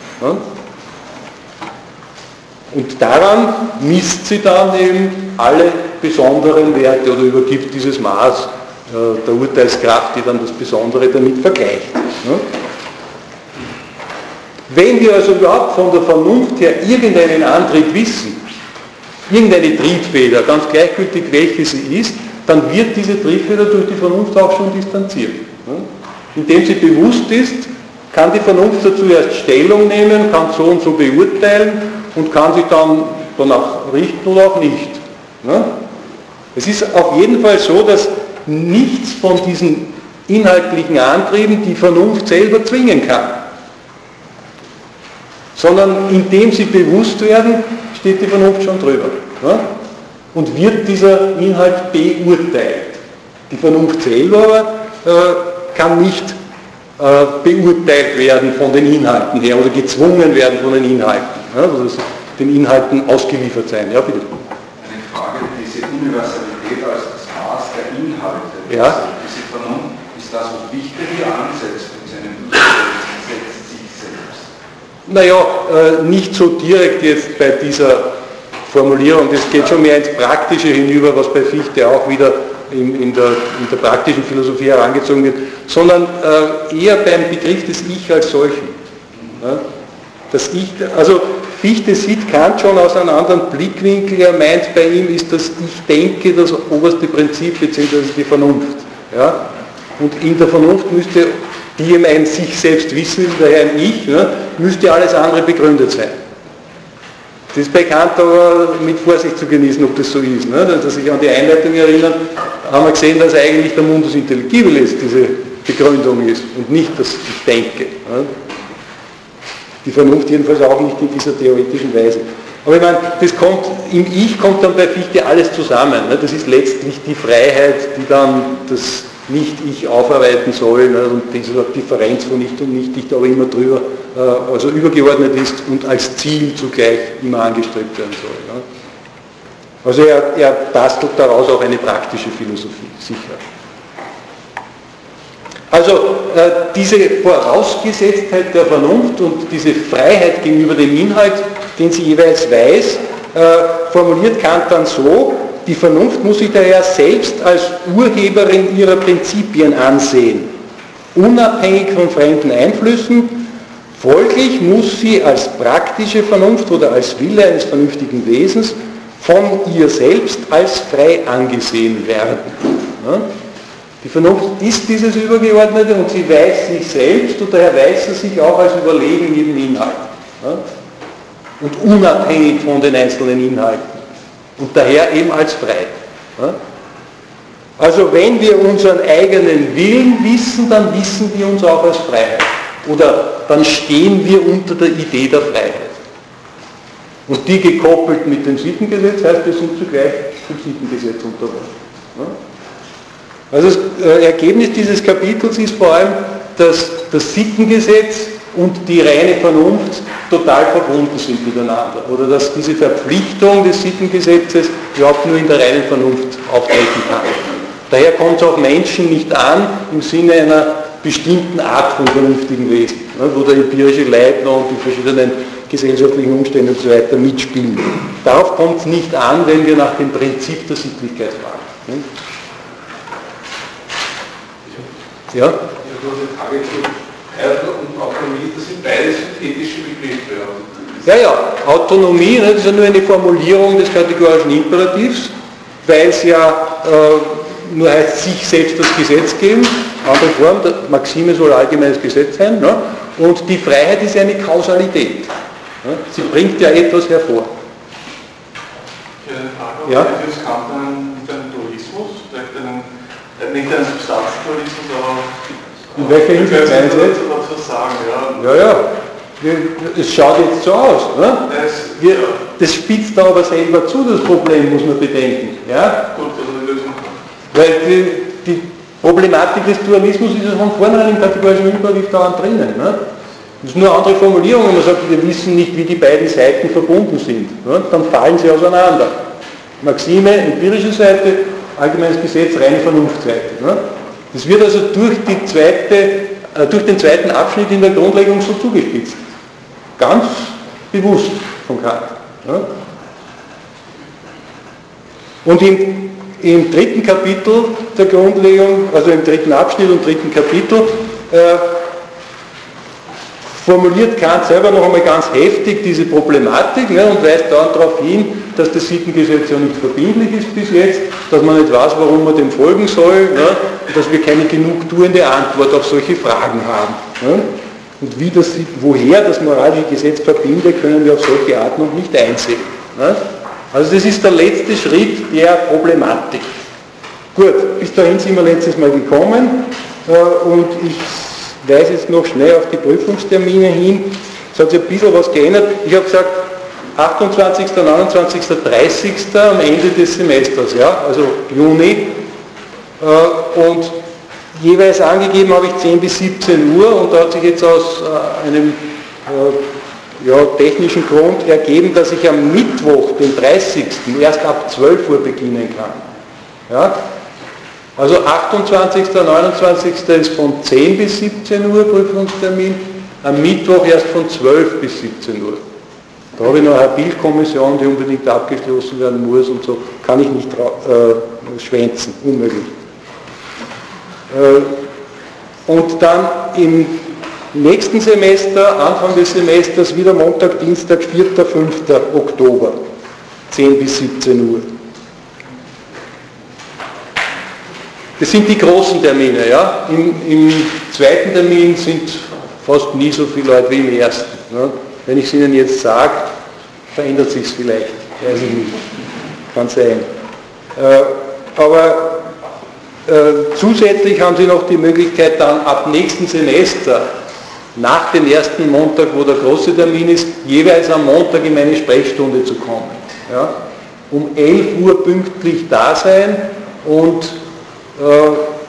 Und daran misst sie dann eben alle besonderen Werte oder übergibt dieses Maß der Urteilskraft, die dann das Besondere damit vergleicht. Wenn wir also überhaupt von der Vernunft her irgendeinen Antrieb wissen, irgendeine Triebfeder, ganz gleichgültig welche sie ist, dann wird diese Triebfeder durch die Vernunft auch schon distanziert. Indem sie bewusst ist, kann die Vernunft dazu erst Stellung nehmen, kann so und so beurteilen und kann sich dann danach richten oder auch nicht. Es ist auf jeden Fall so, dass nichts von diesen inhaltlichen Antrieben die Vernunft selber zwingen kann. Sondern indem sie bewusst werden, steht die Vernunft schon drüber. Ja? Und wird dieser Inhalt beurteilt. Die Vernunft selber äh, kann nicht äh, beurteilt werden von den Inhalten her oder gezwungen werden von den Inhalten. Ja? Also den Inhalten ausgeliefert sein. Ja, bitte. Eine Frage, diese Universalität als das Maß der Inhalte, ja. Diese Vernunft, ist das, wo Fichte hier ansetzt mit seinem Gesetz sich selbst? Naja, äh, nicht so direkt jetzt bei dieser Formulierung, das geht schon mehr ins Praktische hinüber, was bei Fichte auch wieder in, in, der, in der praktischen Philosophie herangezogen wird, sondern äh, eher beim Begriff des Ich als solchen. Ja? Das Ich, also Fichte sieht Kant schon aus einem anderen Blickwinkel. Er meint, bei ihm ist das Ich denke das oberste Prinzip, beziehungsweise die Vernunft. Ja? Und in der Vernunft müsste, die eben ein sich selbst wissen, daher ein Ich, ja, müsste alles andere begründet sein. Das ist bei Kant aber mit Vorsicht zu genießen, ob das so ist. Ne? Dass sich an die Einleitung erinnern, haben wir gesehen, dass eigentlich der Mundus Intelligibilis diese Begründung ist und nicht das Ich denke. Ne? Die Vernunft jedenfalls auch nicht in dieser theoretischen Weise. Aber ich meine, das kommt, im Ich kommt dann bei Fichte alles zusammen. Ne? Das ist letztlich die Freiheit, die dann das Nicht-Ich aufarbeiten soll, ne? Und diese Differenz von Nicht und Nicht-Ich aber immer drüber, äh, also übergeordnet ist und als Ziel zugleich immer angestrebt werden soll. Ne? Also er, er bastelt daraus auch eine praktische Philosophie, sicher. Also äh, diese Vorausgesetztheit der Vernunft und diese Freiheit gegenüber dem Inhalt, den sie jeweils weiß, äh, formuliert Kant dann so: Die Vernunft muss sich daher selbst als Urheberin ihrer Prinzipien ansehen, unabhängig von fremden Einflüssen. Folglich muss sie als praktische Vernunft oder als Wille eines vernünftigen Wesens von ihr selbst als frei angesehen werden. Ja? Die Vernunft ist dieses Übergeordnete und sie weiß sich selbst und daher weiß sie sich auch als überlegen jedem Inhalt. Ja? Und unabhängig von den einzelnen Inhalten. Und daher eben als frei. Ja? Also wenn wir unseren eigenen Willen wissen, dann wissen wir uns auch als Freiheit. Oder dann stehen wir unter der Idee der Freiheit. Und die gekoppelt mit dem Sittengesetz heißt, wir sind zugleich dem Sittengesetz unterworfen. Ja? Also das Ergebnis dieses Kapitels ist vor allem, dass das Sittengesetz und die reine Vernunft total verbunden sind miteinander. Oder dass diese Verpflichtung des Sittengesetzes überhaupt nur in der reinen Vernunft auftreten kann. Daher kommt es auf Menschen nicht an im Sinne einer bestimmten Art von vernünftigen Wesen, wo der empirische Leib noch und die verschiedenen gesellschaftlichen Umstände und so weiter mitspielen. Darauf kommt es nicht an, wenn wir nach dem Prinzip der Sittlichkeit fragen. Ja? Freiheit und Autonomie, das sind beides synthetische Begriffe. Ja, ja, Autonomie, ne, das ist ja nur eine Formulierung des kategorischen Imperativs, weil es ja äh, nur heißt, sich selbst das Gesetz geben, andere Form, der Maxime soll allgemeines Gesetz sein, ne? Und die Freiheit ist ja eine Kausalität. Ne? Sie bringt ja etwas hervor. Ich habe eine Frage, ja? Das Kant einen, einen Dualismus, vielleicht einen, nicht einen Substanzdualismus, aber in welcher Hinsicht meinen Sie jetzt? Sagen, ja. Ja, ja. Es schaut jetzt so aus. Ne? Das, Wir, das spitzt da aber selber zu, das Problem muss man bedenken. Ja? Gut, also die Lösung. Weil die, die Problematik des Dualismus ist ja von vornherein im kategorischen Imperativ dauernd drinnen. Ne? Das ist nur eine andere Formulierung, wenn man sagt, wir wissen nicht, wie die beiden Seiten verbunden sind. Ne? Dann fallen sie auseinander. Maxime, empirische Seite, allgemeines Gesetz, reine Vernunftseite. Ne? Das wird also durch, die zweite, äh, durch den zweiten Abschnitt in der Grundlegung so zugespitzt. Ganz bewusst von Kant. Ja? Und im, im dritten Kapitel der Grundlegung, also im dritten Abschnitt und dritten Kapitel, äh, formuliert Kant selber noch einmal ganz heftig diese Problematik, ne, und weist dann darauf hin, dass das Sittengesetz ja nicht verbindlich ist bis jetzt, dass man nicht weiß, warum man dem folgen soll, ne, dass wir keine genugtuende Antwort auf solche Fragen haben. Ne. Und wie das, woher das moralische Gesetz verbindet, können wir auf solche Art noch nicht einsehen. Ne. Also das ist der letzte Schritt der Problematik. Gut, bis dahin sind wir letztes Mal gekommen äh, und ich weise jetzt noch schnell auf die Prüfungstermine hin. Es hat sich ein bisschen was geändert. Ich habe gesagt, achtundzwanzigsten, neunundzwanzigsten, dreißigsten am Ende des Semesters, ja, also Juni. Und jeweils angegeben habe ich zehn bis siebzehn Uhr und da hat sich jetzt aus einem ja, technischen Grund ergeben, dass ich am Mittwoch, den dreißigsten erst ab zwölf Uhr beginnen kann. Ja? Also achtundzwanzigsten, neunundzwanzigsten ist von zehn bis siebzehn Uhr Prüfungstermin, am Mittwoch erst von zwölf bis siebzehn Uhr. Da habe ich noch eine Bildkommission, die unbedingt abgeschlossen werden muss und so, kann ich nicht äh, schwänzen, unmöglich. Äh, und dann im nächsten Semester, Anfang des Semesters, wieder Montag, Dienstag, vierten, fünften Oktober, zehn bis siebzehn Uhr. Das sind die großen Termine. Ja? Im, Im zweiten Termin sind fast nie so viele Leute wie im ersten. Ne? Wenn ich es Ihnen jetzt sage, verändert sich es vielleicht. Weiß ich nicht. Kann sein. Äh, aber äh, zusätzlich haben Sie noch die Möglichkeit, dann ab nächsten Semester nach dem ersten Montag, wo der große Termin ist, jeweils am Montag in meine Sprechstunde zu kommen. Ja? Um elf Uhr pünktlich da sein und äh,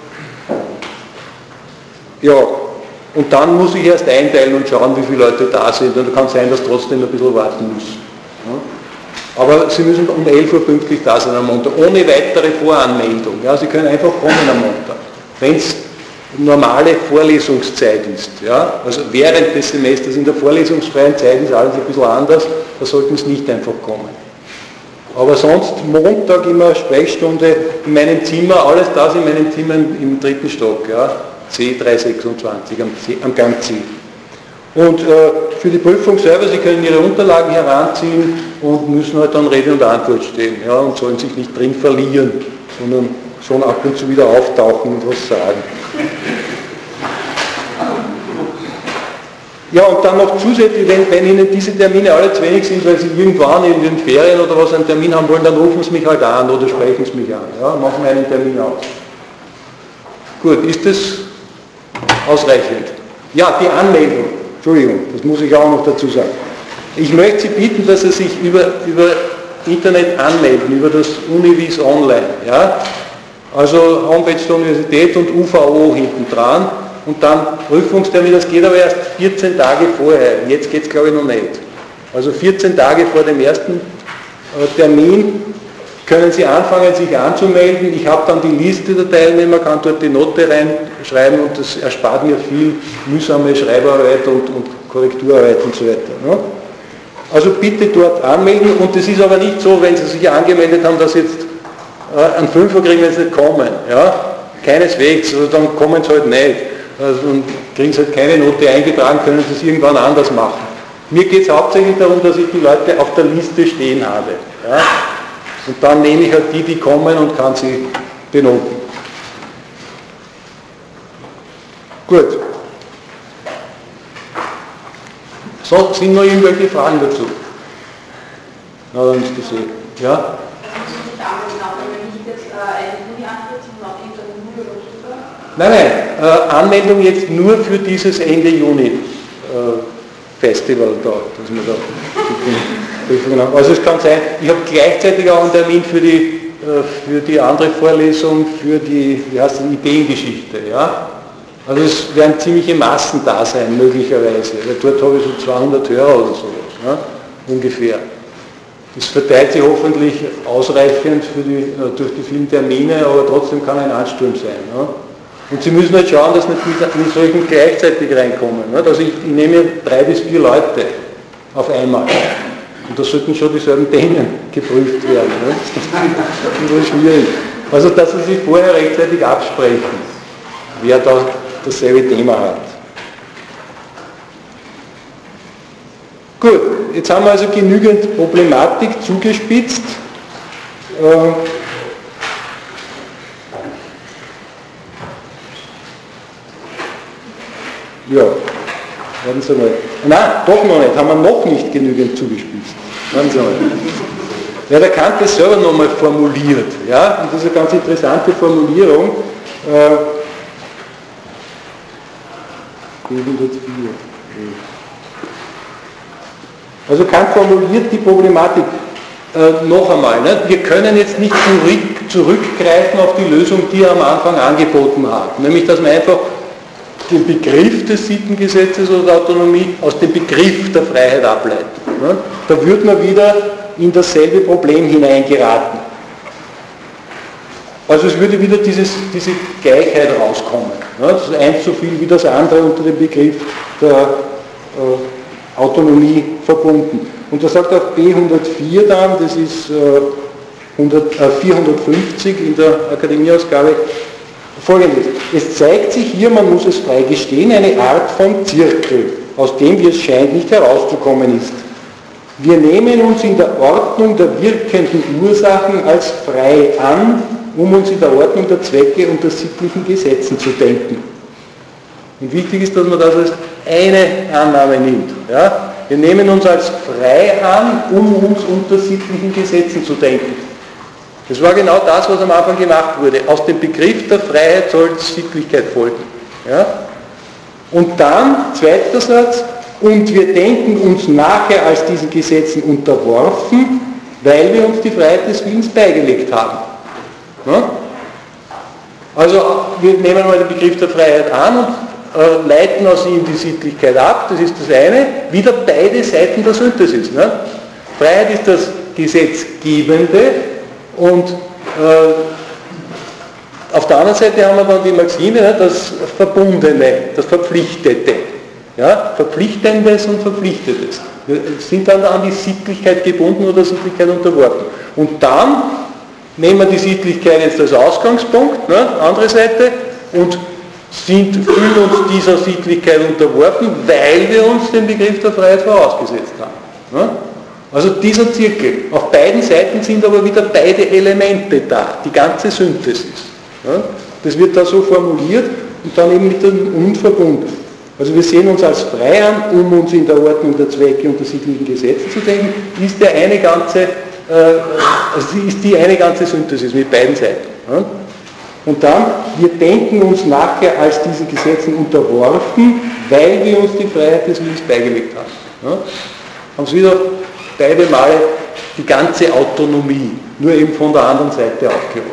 ja, und dann muss ich erst einteilen und schauen, wie viele Leute da sind. Und kann sein, dass trotzdem ein bisschen warten muss. Ja? Aber Sie müssen um elf Uhr pünktlich da sein am Montag, ohne weitere Voranmeldung. Ja? Sie können einfach kommen am Montag. Wenn es normale Vorlesungszeit ist, ja? Also während des Semesters, in der vorlesungsfreien Zeit ist alles ein bisschen anders, da sollten Sie nicht einfach kommen. Aber sonst Montag immer Sprechstunde in meinem Zimmer, alles das in meinem Zimmer im dritten Stock, ja? C dreihundertsechsundzwanzig am, C, am Gang C. Und äh, für die Prüfung selber, Sie können Ihre Unterlagen heranziehen und müssen halt dann Rede und Antwort stehen, ja? Und sollen sich nicht drin verlieren, sondern schon ab und zu wieder auftauchen und was sagen. Ja, und dann noch zusätzlich, wenn, wenn Ihnen diese Termine alle zu wenig sind, weil Sie irgendwann in den Ferien oder was einen Termin haben wollen, dann rufen Sie mich halt an oder sprechen Sie mich an. Ja, machen wir einen Termin aus. Gut, ist das ausreichend? Ja, die Anmeldung. Entschuldigung, das muss ich auch noch dazu sagen. Ich möchte Sie bitten, dass Sie sich über, über Internet anmelden, über das Univis Online. Ja? Also Homepage der Universität und U V O hinten dran. Und dann Prüfungstermin, das geht aber erst vierzehn Tage vorher. Jetzt geht es glaube ich noch nicht. Also vierzehn Tage vor dem ersten Termin können Sie anfangen, sich anzumelden. Ich habe dann die Liste der Teilnehmer, kann dort die Note reinschreiben und das erspart mir viel mühsame Schreibarbeit und, und Korrekturarbeit und so weiter. Ne? Also bitte dort anmelden und es ist aber nicht so, wenn Sie sich angemeldet haben, dass jetzt äh, einen Fünfer kriegen, wenn Sie nicht kommen. Ja? Keineswegs, also dann kommen Sie halt nicht. Also, und kriegen Sie halt keine Note eingetragen, können Sie es irgendwann anders machen. Mir geht es hauptsächlich darum, dass ich die Leute auf der Liste stehen habe. Ja? Und dann nehme ich halt die, die kommen und kann sie benoten. Gut. So, sind noch irgendwelche Fragen dazu? Na, dann ist das eh. Ja? Nein, nein, äh, Anmeldung jetzt nur für dieses Ende Juni äh, Festival da, dass wir da Prüfungen haben. Also es kann sein, ich habe gleichzeitig auch einen Termin für die, äh, für die andere Vorlesung, für die, wie heißt das, Ideengeschichte, ja? Also es werden ziemliche Massen da sein, möglicherweise, weil dort habe ich so zweihundert Hörer oder sowas, ja? Ungefähr. Das verteilt sich hoffentlich ausreichend für die, äh, durch die vielen Termine, aber trotzdem kann ein Ansturm sein. Ja? Und Sie müssen halt schauen, dass nicht mit, mit solchen gleichzeitig reinkommen. Ne? Also ich, ich nehme drei bis vier Leute auf einmal. Und da sollten schon dieselben Themen geprüft werden. Ne? Das ist schwierig. Also dass Sie sich vorher rechtzeitig absprechen, wer da dasselbe Thema hat. Gut, jetzt haben wir also genügend Problematik zugespitzt. Äh, Ja, warten Sie mal. Nein, doch noch nicht, haben wir noch nicht genügend zugespitzt. Warten Sie mal. Ja, der Kant das selber nochmal formuliert. Ja? Und das ist eine ganz interessante Formulierung. Äh, also Kant formuliert die Problematik äh, noch einmal. Ne? Wir können jetzt nicht zurück, zurückgreifen auf die Lösung, die er am Anfang angeboten hat. Nämlich, dass man einfach den Begriff des Sittengesetzes oder der Autonomie aus dem Begriff der Freiheit ableiten. Ne? Da würde man wieder in dasselbe Problem hineingeraten. Also es würde wieder dieses, diese Gleichheit rauskommen. Ne? Das ist eins so viel wie das andere unter dem Begriff der äh, Autonomie verbunden. Und da sagt auch B hundertvier dann, das ist äh, hundert, äh, vierhundertfünfzig in der Akademieausgabe, Folgendes: Es zeigt sich hier, man muss es frei gestehen, eine Art von Zirkel, aus dem, wie es scheint, nicht herauszukommen ist. Wir nehmen uns in der Ordnung der wirkenden Ursachen als frei an, um uns in der Ordnung der Zwecke und der sittlichen Gesetzen zu denken. Und wichtig ist, dass man das als eine Annahme nimmt. Ja? Wir nehmen uns als frei an, um uns unter sittlichen Gesetzen zu denken. Das war genau das, was am Anfang gemacht wurde. Aus dem Begriff der Freiheit soll Sittlichkeit folgen. Ja? Und dann, zweiter Satz, und wir denken uns nachher als diesen Gesetzen unterworfen, weil wir uns die Freiheit des Willens beigelegt haben. Ja? Also wir nehmen mal den Begriff der Freiheit an und äh, leiten aus ihm die Sittlichkeit ab, das ist das eine, wieder beide Seiten der Synthesis. Ne? Freiheit ist das Gesetzgebende und äh, auf der anderen Seite haben wir dann die Maxime, ne, das Verbundene, das Verpflichtete. Ja? Verpflichtendes und Verpflichtetes. Wir sind dann an die Sittlichkeit gebunden oder Sittlichkeit unterworfen. Und dann nehmen wir die Sittlichkeit jetzt als Ausgangspunkt, ne, andere Seite, und sind, fühlen uns dieser Sittlichkeit unterworfen, weil wir uns den Begriff der Freiheit vorausgesetzt haben. Ne? Also dieser Zirkel. Auf beiden Seiten sind aber wieder beide Elemente da, die ganze Synthesis. Ne? Das wird da so formuliert und dann eben mit dem Und verbunden. Also wir sehen uns als frei an, um uns in der Ordnung der Zwecke und der sittlichen Gesetze zu denken, ist der eine ganze, äh, also ist die eine ganze Synthesis mit beiden Seiten. Ja? Und dann, wir denken uns nachher als diesen Gesetzen unterworfen, weil wir uns die Freiheit des Willens beigelegt haben. Ja? Haben Sie wieder beide Male die ganze Autonomie, nur eben von der anderen Seite aufgerollt.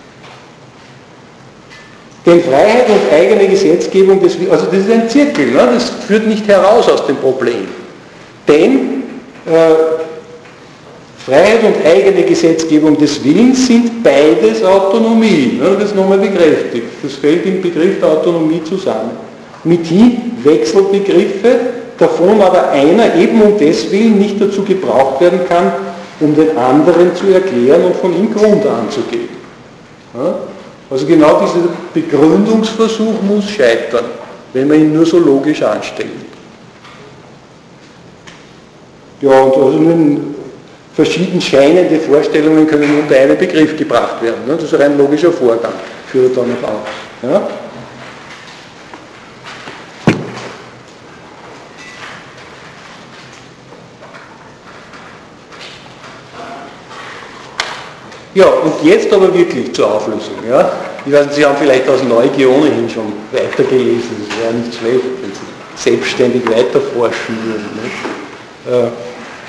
Denn Freiheit und eigene Gesetzgebung, des, also das ist ein Zirkel, ne? Das führt nicht heraus aus dem Problem. Denn äh, Freiheit und eigene Gesetzgebung des Willens sind beides Autonomie. Ne? Das ist nochmal bekräftigt. Das fällt im Begriff der Autonomie zusammen. Mithin Wechselbegriffe, davon aber einer eben um deswillen nicht dazu gebraucht werden kann, um den anderen zu erklären und von ihm Grund anzugeben. Ja? Also genau dieser Begründungsversuch muss scheitern, wenn man ihn nur so logisch anstellt. Ja, und also nun verschieden scheinende Vorstellungen können unter einen Begriff gebracht werden. Das ist ein logischer Vorgang, führt da noch aus. Ja? Ja, und jetzt aber wirklich zur Auflösung. Ja? Ich weiß nicht, Sie haben vielleicht aus Neugier ohnehin schon weitergelesen, das wäre nicht schlecht, wenn Sie selbstständig weiterforschen würden. Nicht?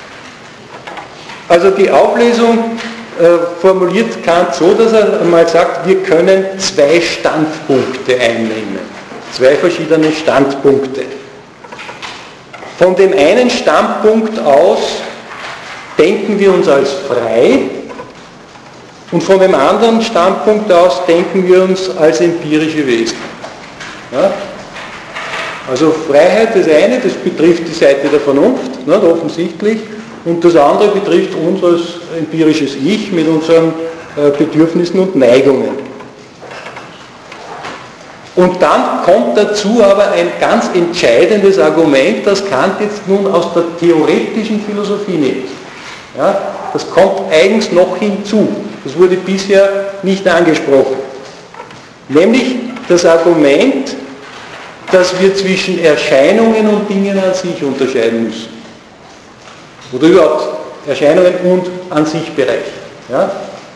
Also die Auflösung äh, formuliert Kant so, dass er einmal sagt, wir können zwei Standpunkte einnehmen. Zwei verschiedene Standpunkte. Von dem einen Standpunkt aus denken wir uns als frei, und von dem anderen Standpunkt aus denken wir uns als empirische Wesen. Ja? Also Freiheit, das eine, das betrifft die Seite der Vernunft, nicht, offensichtlich, und das andere betrifft uns als empirisches Ich mit unseren äh, Bedürfnissen und Neigungen. Und dann kommt dazu aber ein ganz entscheidendes Argument, das Kant jetzt nun aus der theoretischen Philosophie nimmt. Ja? Das kommt eigens noch hinzu. Das wurde bisher nicht angesprochen. Nämlich das Argument, dass wir zwischen Erscheinungen und Dingen an sich unterscheiden müssen. Oder überhaupt Erscheinungen und an sich Bereich. Ja?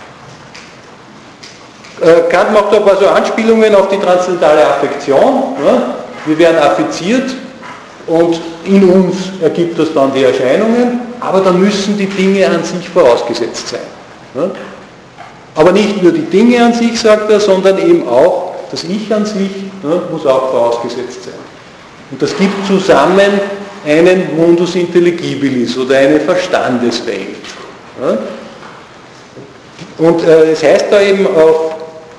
Kant macht da ein paar so Anspielungen auf die transzendentale Affektion. Ja? Wir werden affiziert und in uns ergibt das dann die Erscheinungen, aber dann müssen die Dinge an sich vorausgesetzt sein. Ja? Aber nicht nur die Dinge an sich, sagt er, sondern eben auch das Ich an sich, ja, muss auch vorausgesetzt sein. Und das gibt zusammen einen Mundus intelligibilis oder eine Verstandeswelt. Ja? Und äh, es heißt da eben auf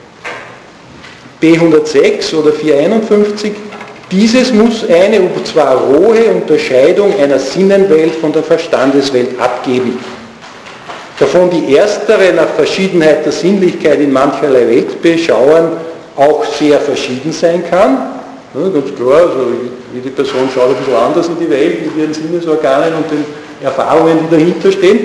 B hundertsechs oder vierhunderteinundfünfzig, dieses muss eine, und zwar rohe Unterscheidung einer Sinnenwelt von der Verstandeswelt abgeben. Davon die erstere nach Verschiedenheit der Sinnlichkeit in mancherlei Weltbeschauern auch sehr verschieden sein kann. Ja, ganz klar, also jede Person schaut ein bisschen anders in die Welt mit ihren Sinnesorganen und den Erfahrungen, die dahinter stehen.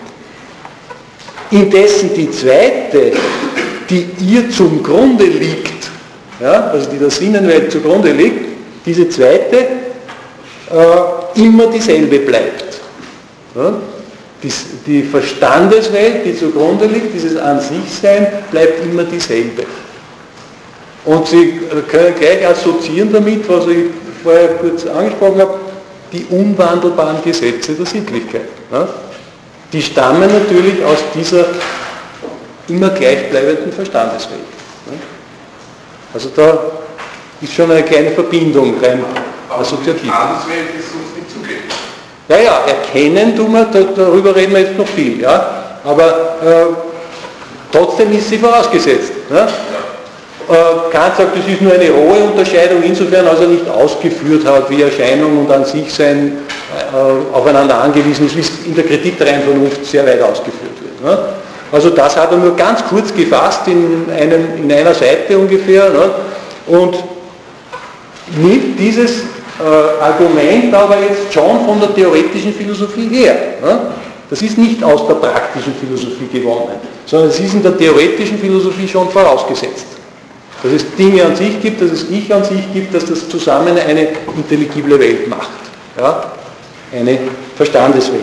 Indessen die zweite, die ihr zum Grunde liegt, ja, also die der Sinnenwelt zugrunde liegt, diese zweite äh, immer dieselbe bleibt. Ja? Die, die Verstandeswelt, die zugrunde liegt, dieses An-sich-Sein, bleibt immer dieselbe. Und Sie können gleich assoziieren damit, was ich vorher kurz angesprochen habe, die unwandelbaren Gesetze der Sittlichkeit. Ja? Die stammen natürlich aus dieser immer gleichbleibenden Verstandeswelt. Ja? Also da ist schon eine kleine Verbindung rein assoziativ. Die Verstandeswelt ist uns nicht zugänglich. Ja, ja, erkennen tun wir, darüber reden wir jetzt noch viel, ja? Aber äh, trotzdem ist sie vorausgesetzt. Ja? Äh, Kant sagt, das ist nur eine rohe Unterscheidung, insofern als er nicht ausgeführt hat, wie Erscheinung und an sich sein äh, aufeinander angewiesen ist, wie es in der Kritik der reinen Vernunft sehr weit ausgeführt wird. Ne? Also das hat er nur ganz kurz gefasst in, einem, in einer Seite ungefähr, ne? Und nimmt dieses äh, Argument aber jetzt schon von der theoretischen Philosophie her. Ne? Das ist nicht aus der praktischen Philosophie gewonnen, sondern es ist in der theoretischen Philosophie schon vorausgesetzt. Dass es Dinge an sich gibt, dass es Ich an sich gibt, dass das zusammen eine intelligible Welt macht. Ja? Eine Verstandeswelt.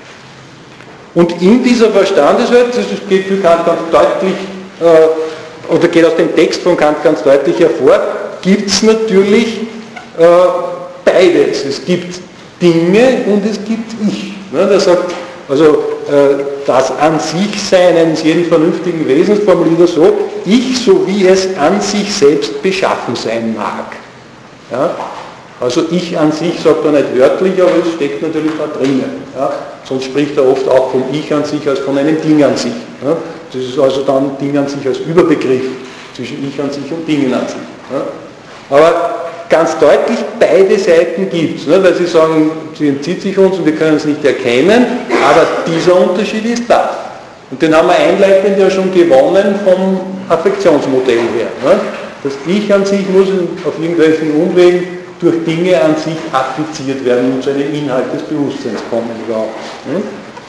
Und in dieser Verstandeswelt, das geht für Kant ganz deutlich, äh, oder geht aus dem Text von Kant ganz deutlich hervor, gibt es natürlich äh, beides. Es gibt Dinge und es gibt Ich. Ne? Der sagt, also äh, das an sich Sein eines jeden vernünftigen Wesens formuliert er so, Ich, so wie es an sich selbst beschaffen sein mag. Ja? Also Ich an sich sagt er nicht wörtlich, aber es steckt natürlich da drinnen. Ja? Sonst spricht er oft auch vom Ich an sich als von einem Ding an sich. Ja? Das ist also dann Ding an sich als Überbegriff zwischen Ich an sich und Dingen an sich. Ja? Aber ganz deutlich, beide Seiten gibt es, ne? Weil sie sagen, sie entzieht sich uns und wir können es nicht erkennen, aber dieser Unterschied ist da. Und den haben wir einleitend ja schon gewonnen vom Affektionsmodell her. Ne? Das Ich an sich muss auf irgendwelchen Umwegen durch Dinge an sich affiziert werden und zu einem Inhalt des Bewusstseins kommen überhaupt. Ne?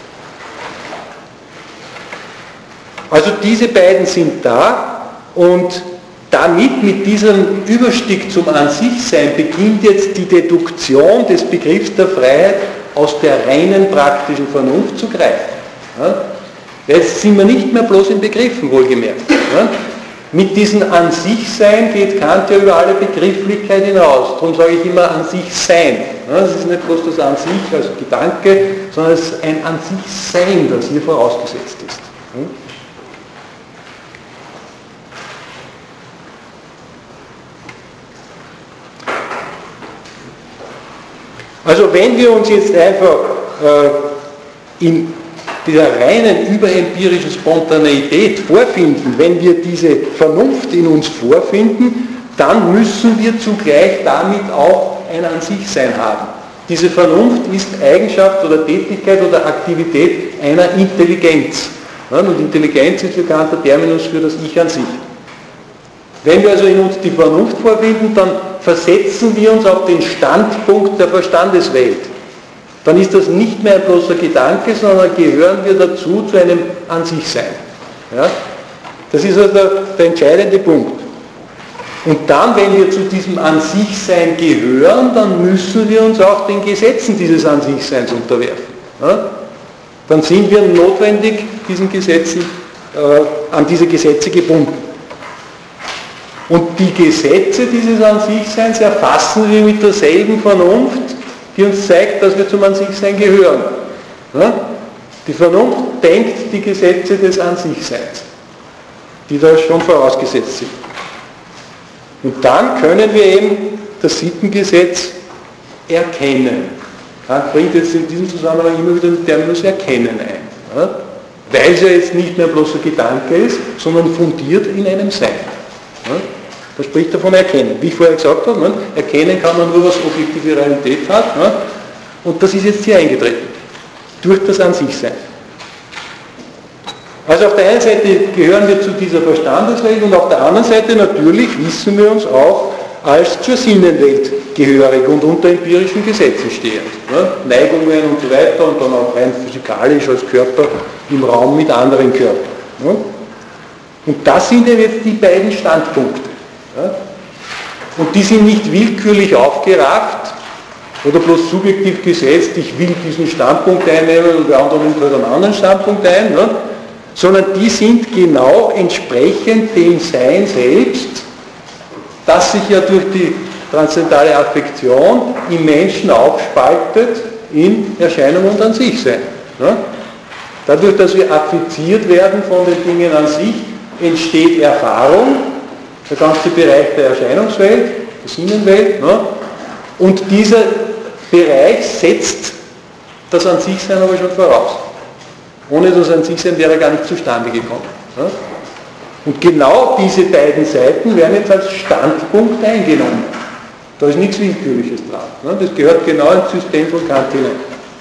Also diese beiden sind da und damit, mit diesem Überstieg zum An-sich-Sein, beginnt jetzt die Deduktion des Begriffs der Freiheit aus der reinen praktischen Vernunft zu greifen. Ja? Jetzt sind wir nicht mehr bloß in Begriffen, wohlgemerkt. Ja? Mit diesem An-sich-Sein geht Kant ja über alle Begrifflichkeit hinaus. Darum sage ich immer An-sich-Sein. Ja? Das ist nicht bloß das An-sich als Gedanke, sondern es ist ein An-sich-Sein, das hier vorausgesetzt ist. Ja? Also wenn wir uns jetzt einfach äh, in dieser reinen überempirischen Spontaneität vorfinden, wenn wir diese Vernunft in uns vorfinden, dann müssen wir zugleich damit auch ein An-sich-Sein haben. Diese Vernunft ist Eigenschaft oder Tätigkeit oder Aktivität einer Intelligenz. Und Intelligenz ist für Kant der Terminus für das Ich an sich. Wenn wir also in uns die Vernunft vorfinden, dann versetzen wir uns auf den Standpunkt der Verstandeswelt. Dann ist das nicht mehr ein bloßer Gedanke, sondern gehören wir dazu zu einem An-sich-Sein. Ja? Das ist also der, der entscheidende Punkt. Und dann, wenn wir zu diesem An-sich-Sein gehören, dann müssen wir uns auch den Gesetzen dieses An-sich-Seins unterwerfen. Ja? Dann sind wir notwendig diesen Gesetzen, äh, an diese Gesetze gebunden. Und die Gesetze dieses An-sich-Seins erfassen wir mit derselben Vernunft, die uns zeigt, dass wir zum An-sich-Sein gehören. Ja? Die Vernunft denkt die Gesetze des An-sich-Seins, die da schon vorausgesetzt sind. Und dann können wir eben das Sittengesetz erkennen. Kant bringt jetzt in diesem Zusammenhang immer wieder den Terminus Erkennen ein. Ja? Weil es ja jetzt nicht mehr bloß ein Gedanke ist, sondern fundiert in einem Sein. Ja? Da spricht er von Erkennen. Wie ich vorher gesagt habe, ne? Erkennen kann man nur, was objektive Realität hat. Ne? Und das ist jetzt hier eingetreten. Durch das An-sich-Sein. Also auf der einen Seite gehören wir zu dieser Verstandeswelt und auf der anderen Seite natürlich wissen wir uns auch als zur Sinnenwelt gehörig und unter empirischen Gesetzen stehend. Ne? Neigungen und so weiter und dann auch rein physikalisch als Körper im Raum mit anderen Körpern. Ne? Und das sind ja jetzt die beiden Standpunkte. Ja? Und die sind nicht willkürlich aufgerafft oder bloß subjektiv gesetzt, ich will diesen Standpunkt einnehmen und der andere nimmt halt einen anderen Standpunkt ein, ne? Sondern die sind genau entsprechend dem Sein selbst das sich ja durch die transzendentale Affektion im Menschen aufspaltet in Erscheinung und an sich sein. Ja? Dadurch, dass wir affiziert werden von den Dingen an sich, entsteht Erfahrung, der ganze Bereich der Erscheinungswelt, der Sinnenwelt, ja? Und dieser Bereich setzt das an sich sein aber schon voraus. Ohne das an sich sein wäre gar nicht zustande gekommen. Ja? Und genau diese beiden Seiten werden jetzt als Standpunkt eingenommen. Da ist nichts Willkürliches dran. Ja? Das gehört genau ins System von Kant hinein.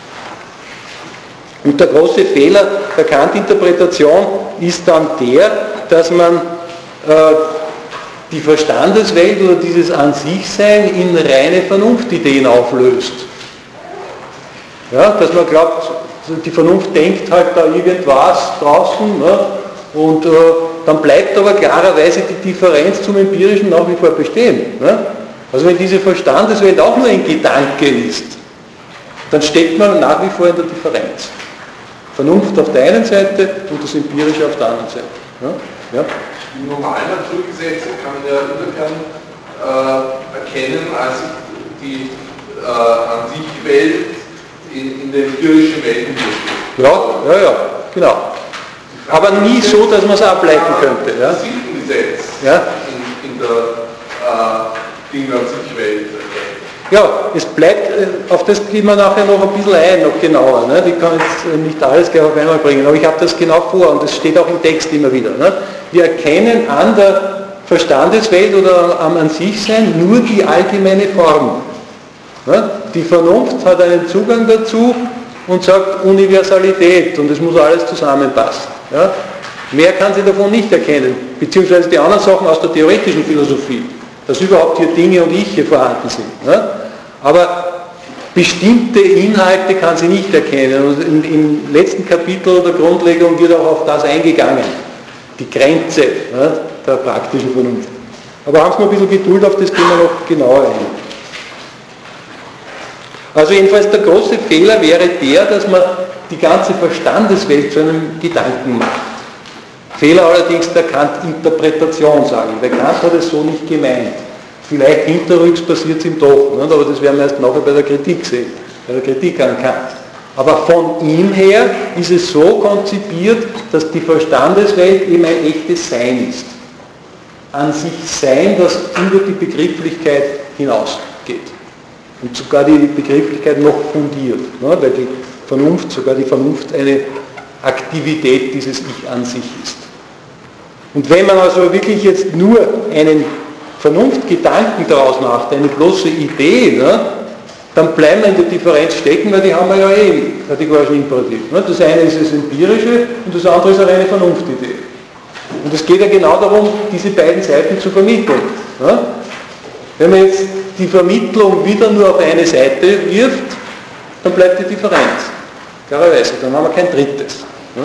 Und der große Fehler der Kant-Interpretation ist dann der, dass man äh, die Verstandeswelt oder dieses An-sich-Sein in reine Vernunftideen auflöst. Ja, dass man glaubt, die Vernunft denkt halt da irgendwas draußen, ne? Und äh, dann bleibt aber klarerweise die Differenz zum Empirischen nach wie vor bestehen. Ne? Also wenn diese Verstandeswelt auch nur ein Gedanke ist, dann steckt man nach wie vor in der Differenz. Vernunft auf der einen Seite und das Empirische auf der anderen Seite. Ja? Ja? Die normalen Naturgesetze kann man ja insofern äh, erkennen, als die äh, an sich Welt in, in der empirischen Welt entwickelt. Ja, ja, ja, genau. Aber nie so, dass man es ableiten könnte. Ja? Das Sittengesetz ja? in, in der äh, Dinge an sich Welt. Ja, es bleibt, auf das gehen wir nachher noch ein bisschen ein, noch genauer. Ne? Ich kann jetzt nicht alles gleich auf einmal bringen, aber ich habe das genau vor und das steht auch im Text immer wieder. Ne? Wir erkennen an der Verstandeswelt oder am An sich Sein nur die allgemeine Form. Ne? Die Vernunft hat einen Zugang dazu und sagt Universalität und es muss alles zusammenpassen. Ja? Mehr kann sie davon nicht erkennen, beziehungsweise die anderen Sachen aus der theoretischen Philosophie, dass überhaupt hier Dinge und Ich hier vorhanden sind. Ne? Aber bestimmte Inhalte kann sie nicht erkennen. Und im, im letzten Kapitel der Grundlegung wird auch auf das eingegangen. Die Grenze ne, der praktischen Vernunft. Aber haben Sie noch ein bisschen Geduld, auf das gehen wir noch genauer ein. Also jedenfalls der große Fehler wäre der, dass man die ganze Verstandeswelt zu einem Gedanken macht. Fehler allerdings der Kant-Interpretation, sage ich, weil Kant hat es so nicht gemeint. Vielleicht hinterrücks passiert es ihm doch, nicht? Aber das werden wir erst nachher bei der Kritik sehen, bei der Kritik an Kant. Aber von ihm her ist es so konzipiert, dass die Verstandeswelt eben ein echtes Sein ist. An sich Sein, das über die Begrifflichkeit hinausgeht. Und sogar die Begrifflichkeit noch fundiert, ne? Weil die Vernunft, sogar die Vernunft eine Aktivität dieses Ich an sich ist. Und wenn man also wirklich jetzt nur einen Vernunftgedanken daraus macht, eine bloße Idee, ne, dann bleiben wir in der Differenz stecken, weil die haben wir ja eh im kategorischen Imperativ. Ne. Das eine ist das Empirische und das andere ist eine reine Vernunftidee. Und es geht ja genau darum, diese beiden Seiten zu vermitteln. Ne. Wenn man jetzt die Vermittlung wieder nur auf eine Seite wirft, dann bleibt die Differenz. Klarerweise, dann haben wir kein drittes. Ne.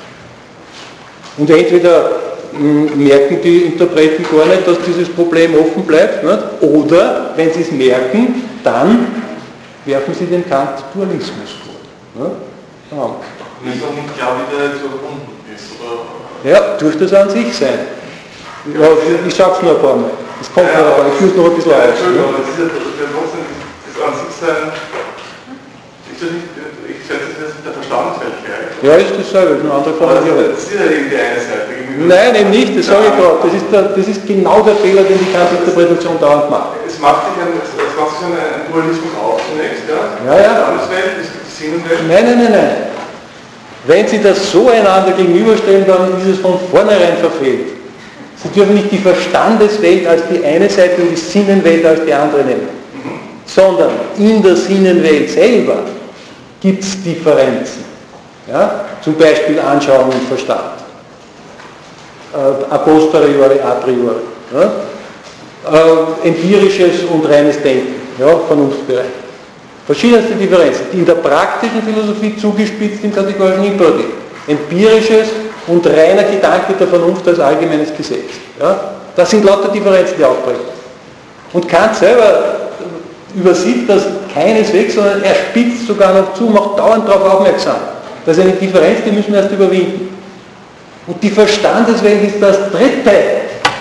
Und entweder merken die Interpreten gar nicht, dass dieses Problem offen bleibt, nicht? Oder, wenn sie es merken, dann werfen sie den Kant-Dualismus vor. Nicht? Ja. Wie es auch nicht klar wieder so verbunden ist, oder? Ja, durch das An sich sein. Ja, ich sage es nur ein paar Mal. Das kommt ja, noch, ich muss noch ein bisschen ja, aus. Entschuldigung, aber das ist ja trotzdem das An sich sein, ist ja nicht, ich schätze, das ist mit der Verstandeswelt gleich. Ja, ist dasselbe, eine andere Formulierung. Das ist ja eben die eine Seite. Nein, eben nicht, das sage ich gerade. Das ist, der, das ist genau der Fehler, den die Kant-Interpretation dauernd macht. Es macht sich ein, es macht sich ein Dualismus auf zunächst, ja? Ja, ja. Die Landeswelt, die Sinnenwelt. Nein, nein, nein, nein. Wenn Sie das so einander gegenüberstellen, dann ist es von vornherein verfehlt. Sie dürfen nicht die Verstandeswelt als die eine Seite und die Sinnenwelt als die andere nehmen. Mhm. Sondern in der Sinnenwelt selber gibt es Differenzen. Ja? Zum Beispiel Anschauung und Verstand. Äh, a posteriori, a priori. Ja? Äh, empirisches und reines Denken, ja? Vernunftbereich. Verschiedenste Differenzen, die in der praktischen Philosophie zugespitzt im kategorischen Imperativ. Empirisches und reiner Gedanke der Vernunft als allgemeines Gesetz. Ja? Das sind lauter Differenzen, die aufbrechen. Und Kant selber übersieht das keineswegs, sondern er spitzt sogar noch zu, macht dauernd darauf aufmerksam. Das ist eine Differenz, die müssen wir erst überwinden. Und die Verstandeswelt ist das Dritte.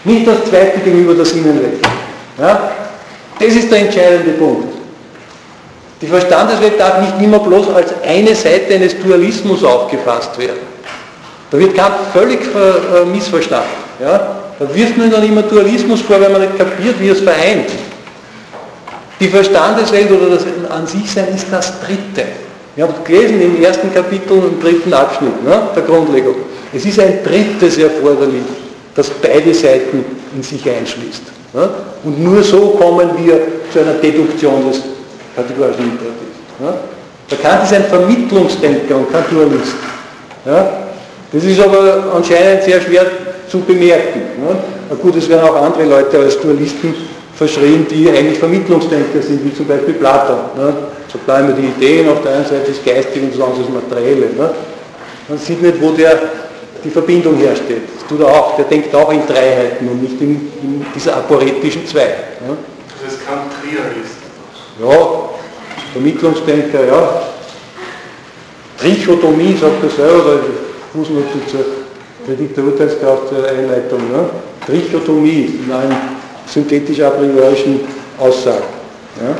Nicht das Zweite gegenüber das Innenwelt. Ja? Das ist der entscheidende Punkt. Die Verstandeswelt darf nicht immer bloß als eine Seite eines Dualismus aufgefasst werden. Da wird Kant völlig äh, missverstanden. Ja? Da wirft man dann immer Dualismus vor, weil man nicht kapiert, wie es vereint. Die Verstandeswelt oder das an sich sein ist das Dritte. Wir haben gelesen im ersten Kapitel, im dritten Abschnitt, ne, der Grundlegung. Es ist ein Drittes erforderlich, das beide Seiten in sich einschließt. Ne? Und nur so kommen wir zu einer Deduktion des kategorischen Imperativs. Ne? Der Kant ist ein Vermittlungsdenker und kein Dualist. Ja? Das ist aber anscheinend sehr schwer zu bemerken. Ne? Na gut, es werden auch andere Leute als Dualisten verschrien, die eigentlich Vermittlungsdenker sind, wie zum Beispiel Platon. Ne? So bleiben wir die Ideen, auf der einen Seite das Geistige und so das Materielle. Ne? Man sieht nicht, wo der die Verbindung herstellt. Das tut er auch, der denkt auch in Dreiheiten und nicht in, in dieser aporetischen Zwei. Ne? Das ist Kant Triarist. Ja, Vermittlungsdenker, ja. Trichotomie, sagt er selber, da Fußnote zur Kritik der Urteilskraft zur Einleitung. Ne? Trichotomie in allen synthetisch-a priorischen Aussagen. Ja?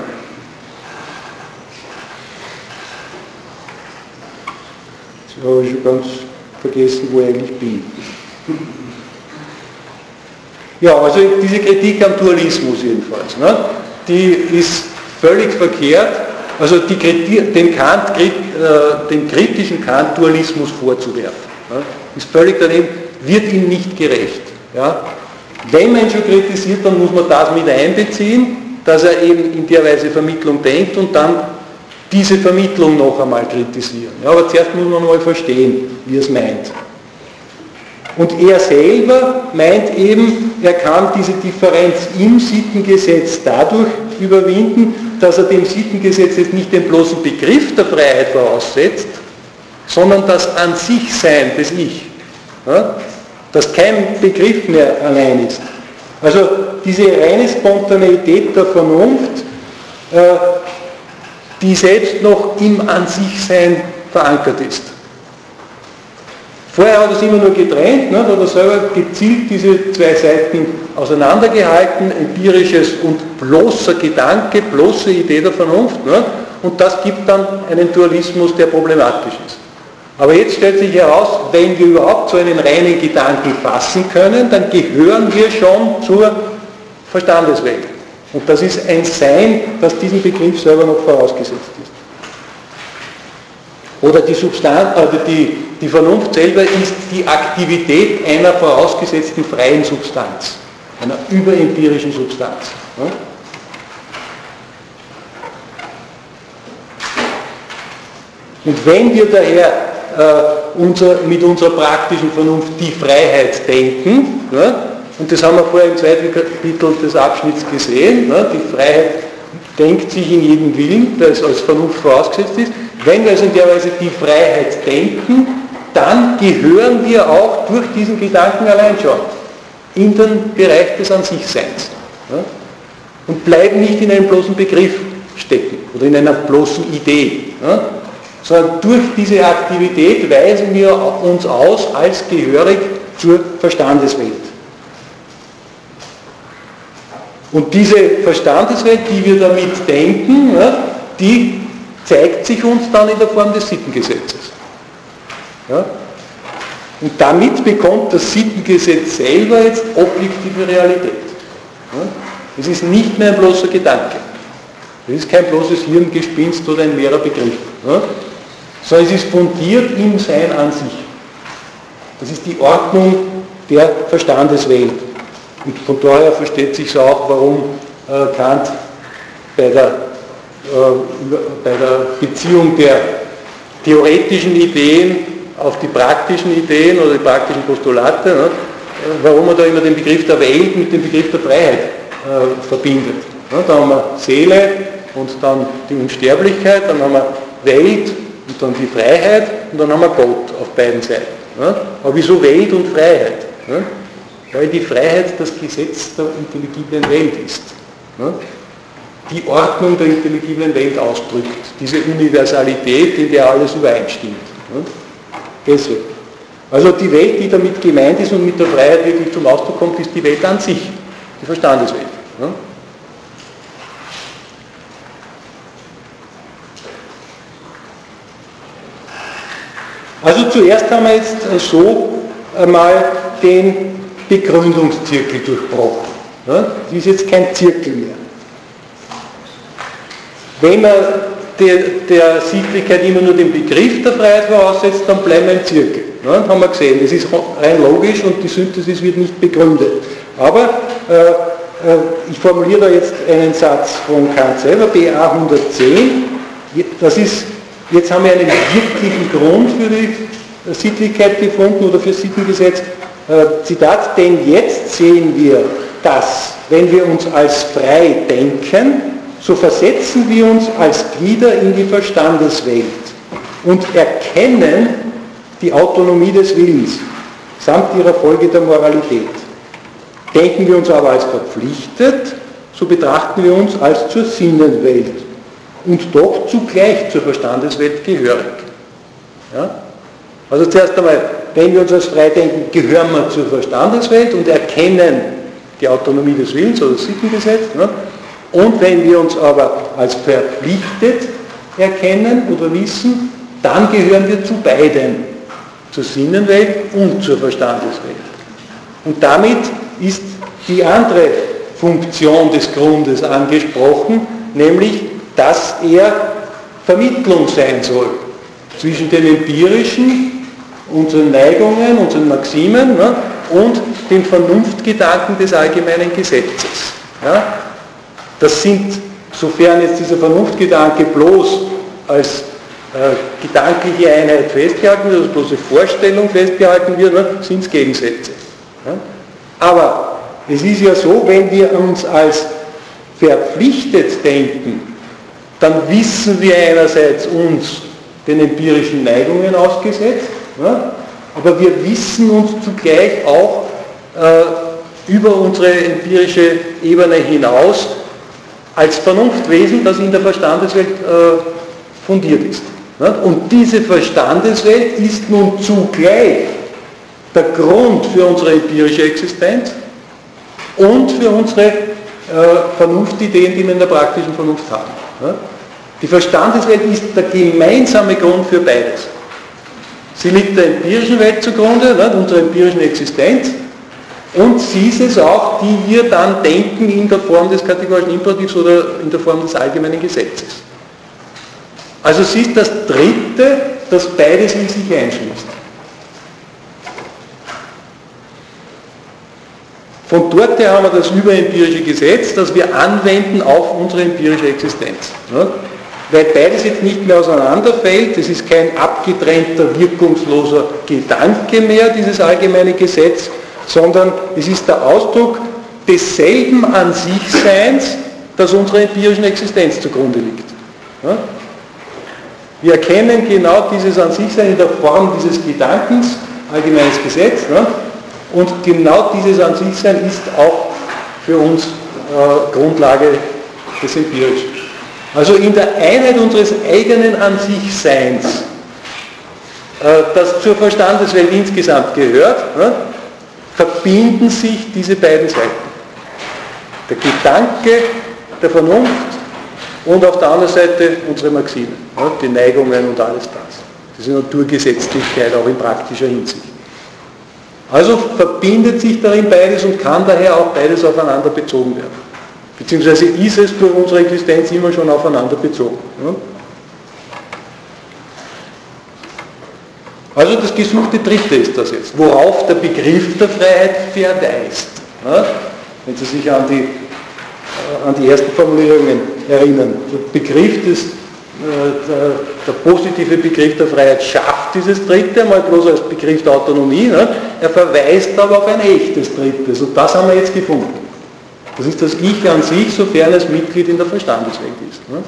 Jetzt habe ich schon ganz vergessen, wo ich eigentlich bin. Ja, also diese Kritik am Dualismus jedenfalls, ne? Die ist völlig verkehrt, also die, dem, Kant, äh, dem kritischen Kant-Dualismus vorzuwerfen. Ja, ist völlig daneben, wird ihm nicht gerecht. Ja. Wenn man ihn schon kritisiert, dann muss man das mit einbeziehen, dass er eben in der Weise Vermittlung denkt und dann diese Vermittlung noch einmal kritisieren. Ja, aber zuerst muss man mal verstehen, wie er es meint. Und er selber meint eben, er kann diese Differenz im Sittengesetz dadurch überwinden, dass er dem Sittengesetz jetzt nicht den bloßen Begriff der Freiheit voraussetzt, sondern das an sich Sein des Ich. Ja? Das kein Begriff mehr allein ist. Also diese reine Spontaneität der Vernunft, äh, die selbst noch im An sich Sein verankert ist. Vorher hat er es immer nur getrennt, ne, da hat er selber gezielt diese zwei Seiten auseinandergehalten, empirisches und bloßer Gedanke, bloße Idee der Vernunft, ne, und das gibt dann einen Dualismus, der problematisch ist. Aber jetzt stellt sich heraus, wenn wir überhaupt so einen reinen Gedanken fassen können, dann gehören wir schon zur Verstandeswelt. Und das ist ein Sein, das diesem Begriff selber noch vorausgesetzt ist. Oder die Substanz, also die, die Vernunft selber ist die Aktivität einer vorausgesetzten freien Substanz, einer überempirischen Substanz. Ja? Und wenn wir daher äh, unser, mit unserer praktischen Vernunft die Freiheit denken, ja, und das haben wir vorher im zweiten Kapitel des Abschnitts gesehen, ja, die Freiheit denkt sich in jedem Willen, der als Vernunft vorausgesetzt ist. Wenn wir also in der Weise die Freiheit denken, dann gehören wir auch durch diesen Gedanken allein schon in den Bereich des An-sich-Seins. Ja? Und bleiben nicht in einem bloßen Begriff stecken oder in einer bloßen Idee. Ja? Sondern durch diese Aktivität weisen wir uns aus als gehörig zur Verstandeswelt. Und diese Verstandeswelt, die wir damit denken, ja, die zeigt sich uns dann in der Form des Sittengesetzes. Ja? Und damit bekommt das Sittengesetz selber jetzt objektive Realität. Ja? Es ist nicht mehr ein bloßer Gedanke. Es ist kein bloßes Hirngespinst oder ein leerer Begriff. Ja? Sondern es ist fundiert im Sein an sich. Das ist die Ordnung der Verstandeswelt. Und von daher versteht sich auch, warum äh, Kant bei der bei der Beziehung der theoretischen Ideen auf die praktischen Ideen oder die praktischen Postulate, ne, warum man da immer den Begriff der Welt mit dem Begriff der Freiheit äh, verbindet. Ne, da haben wir Seele und dann die Unsterblichkeit, dann haben wir Welt und dann die Freiheit und dann haben wir Gott auf beiden Seiten. Ne. Aber wieso Welt und Freiheit? Ne? Weil die Freiheit das Gesetz der intelligiblen Welt ist. Ne? Die Ordnung der intelligiblen Welt ausdrückt, diese Universalität, in der alles übereinstimmt. Deswegen. Also die Welt, die damit gemeint ist und mit der Freiheit wirklich zum Ausdruck kommt, ist die Welt an sich, die Verstandeswelt. Ja? Also zuerst haben wir jetzt so einmal den Begründungszirkel durchbrochen. Ja? Das ist jetzt kein Zirkel mehr. Wenn man der, der Sittlichkeit immer nur den Begriff der Freiheit voraussetzt, dann bleiben wir im Zirkel. Ja? Das haben wir gesehen. Das ist rein logisch und die Synthesis wird nicht begründet. Aber äh, äh, ich formuliere da jetzt einen Satz von Kant selber, B A hundertzehn. Das ist, jetzt haben wir einen wirklichen Grund für die Sittlichkeit gefunden oder für Sittengesetz. Äh, Zitat, denn jetzt sehen wir, dass, wenn wir uns als frei denken, so versetzen wir uns als Glieder in die Verstandeswelt und erkennen die Autonomie des Willens samt ihrer Folge der Moralität. Denken wir uns aber als verpflichtet, so betrachten wir uns als zur Sinnenwelt und doch zugleich zur Verstandeswelt gehörig. Ja? Also zuerst einmal, wenn wir uns als frei denken, gehören wir zur Verstandeswelt und erkennen die Autonomie des Willens oder das Sittengesetz. Ja? Und wenn wir uns aber als verpflichtet erkennen oder wissen, dann gehören wir zu beiden, zur Sinnenwelt und zur Verstandeswelt. Und damit ist die andere Funktion des Grundes angesprochen, nämlich, dass er Vermittlung sein soll zwischen dem Empirischen, unseren Neigungen, unseren Maximen, ne, und dem Vernunftgedanken des allgemeinen Gesetzes. Ja? Das sind, sofern jetzt dieser Vernunftgedanke bloß als äh, gedankliche Einheit festgehalten wird, also bloße Vorstellung festgehalten wird, ne, sind es Gegensätze. Ja? Aber es ist ja so, wenn wir uns als verpflichtet denken, dann wissen wir einerseits uns den empirischen Neigungen ausgesetzt, ja? Aber wir wissen uns zugleich auch äh, über unsere empirische Ebene hinaus als Vernunftwesen, das in der Verstandeswelt äh, fundiert ist. Ja? Und diese Verstandeswelt ist nun zugleich der Grund für unsere empirische Existenz und für unsere äh, Vernunftideen, die wir in der praktischen Vernunft haben. Ja? Die Verstandeswelt ist der gemeinsame Grund für beides. Sie liegt der empirischen Welt zugrunde, ne, unserer empirischen Existenz, und sie ist es auch, die wir dann denken in der Form des kategorischen Imperativs oder in der Form des allgemeinen Gesetzes. Also sie ist das Dritte, das beides in sich einschließt. Von dort her haben wir das überempirische Gesetz, das wir anwenden auf unsere empirische Existenz. Ne? Weil beides jetzt nicht mehr auseinanderfällt, es ist kein abgetrennter, wirkungsloser Gedanke mehr, dieses allgemeine Gesetz, sondern es ist der Ausdruck desselben an sich Seins, das unserer empirischen Existenz zugrunde liegt. Ja? Wir erkennen genau dieses an sich Sein in der Form dieses Gedankens, allgemeines Gesetz, ja? Und genau dieses an sich Sein ist auch für uns äh, Grundlage des Empirischen. Also in der Einheit unseres eigenen an sich Seins, äh, das zur Verstandeswelt insgesamt gehört, äh, verbinden sich diese beiden Seiten. Der Gedanke der Vernunft und auf der anderen Seite unsere Maximen, äh, die Neigungen und alles das. Diese Naturgesetzlichkeit auch in praktischer Hinsicht. Also verbindet sich darin beides und kann daher auch beides aufeinander bezogen werden. Beziehungsweise ist es durch unsere Existenz immer schon aufeinander bezogen. Ja? Also das gesuchte Dritte ist das jetzt, worauf der Begriff der Freiheit verweist. Ja? Wenn Sie sich an die, äh, an die ersten Formulierungen erinnern. Der Begriff des, äh, der, der positive Begriff der Freiheit schafft dieses Dritte, mal bloß als Begriff der Autonomie. Ne? Er verweist aber auf ein echtes Drittes und das haben wir jetzt gefunden. Das ist das Ich an sich, sofern es Mitglied in der Verstandeswelt ist. Ne?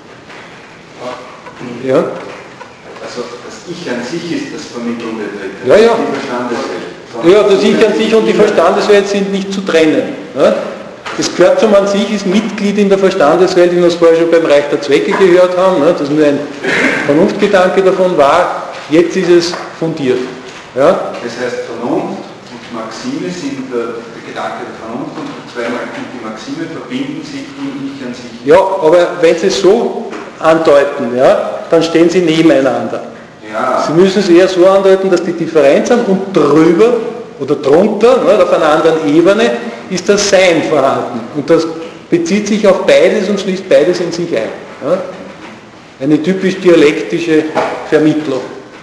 Ja? Also das Ich an sich ist das vermittelnde Dritte. Ja, ja. Die Verstandeswelt. Ja, das Ich an sich und die Verstandeswelt sind nicht zu trennen. Ne? Das gehört zum an sich, ist Mitglied in der Verstandeswelt, wie wir es vorher schon beim Reich der Zwecke gehört haben, ne? Dass nur ein Vernunftgedanke davon war, jetzt ist es fundiert. Ja? Das heißt, Vernunft und Maxime sind der, der Gedanke der Vernunft und zweimal die Maxime verbinden sich im Ich an sich. Ja, aber wenn Sie es so andeuten, ja, dann stehen sie nebeneinander. Ja. Sie müssen es eher so andeuten, dass die Differenz haben und drüber oder drunter, ne, auf einer anderen Ebene, ist das Sein vorhanden. Und das bezieht sich auf beides und schließt beides in sich ein. Ja? Eine typisch dialektische Vermittlung.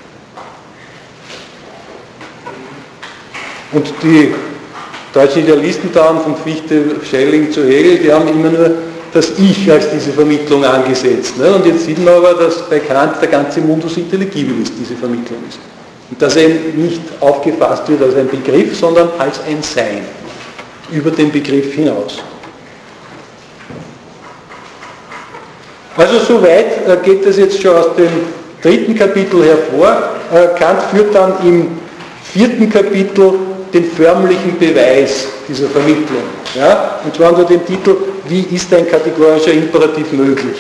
Und die deutschen Idealisten da, von Fichte, Schelling zu Hegel, die haben immer nur das Ich als diese Vermittlung angesetzt. Ne? Und jetzt sieht man aber, dass bei Kant der ganze Mundus intelligibilis diese Vermittlung ist. Und dass er nicht aufgefasst wird als ein Begriff, sondern als ein Sein, über den Begriff hinaus. Also soweit geht es jetzt schon aus dem dritten Kapitel hervor. Kant führt dann im vierten Kapitel den förmlichen Beweis dieser Vermittlung. Ja? Und zwar unter dem Titel, wie ist ein kategorischer Imperativ möglich?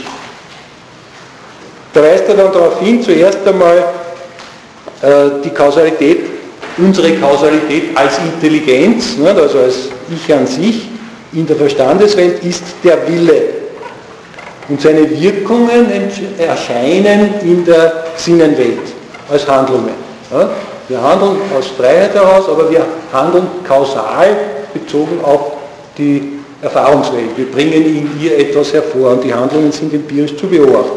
Da weist er dann darauf hin, zuerst einmal äh, die Kausalität, unsere Kausalität als Intelligenz, ne, also als Ich an sich, in der Verstandeswelt ist der Wille. Und seine Wirkungen erscheinen in der Sinnenwelt als Handlungen. Ja? Wir handeln aus Freiheit heraus, aber wir handeln kausal bezogen auf die Erfahrungswelt. Wir bringen in ihr etwas hervor und die Handlungen sind empirisch zu beobachten.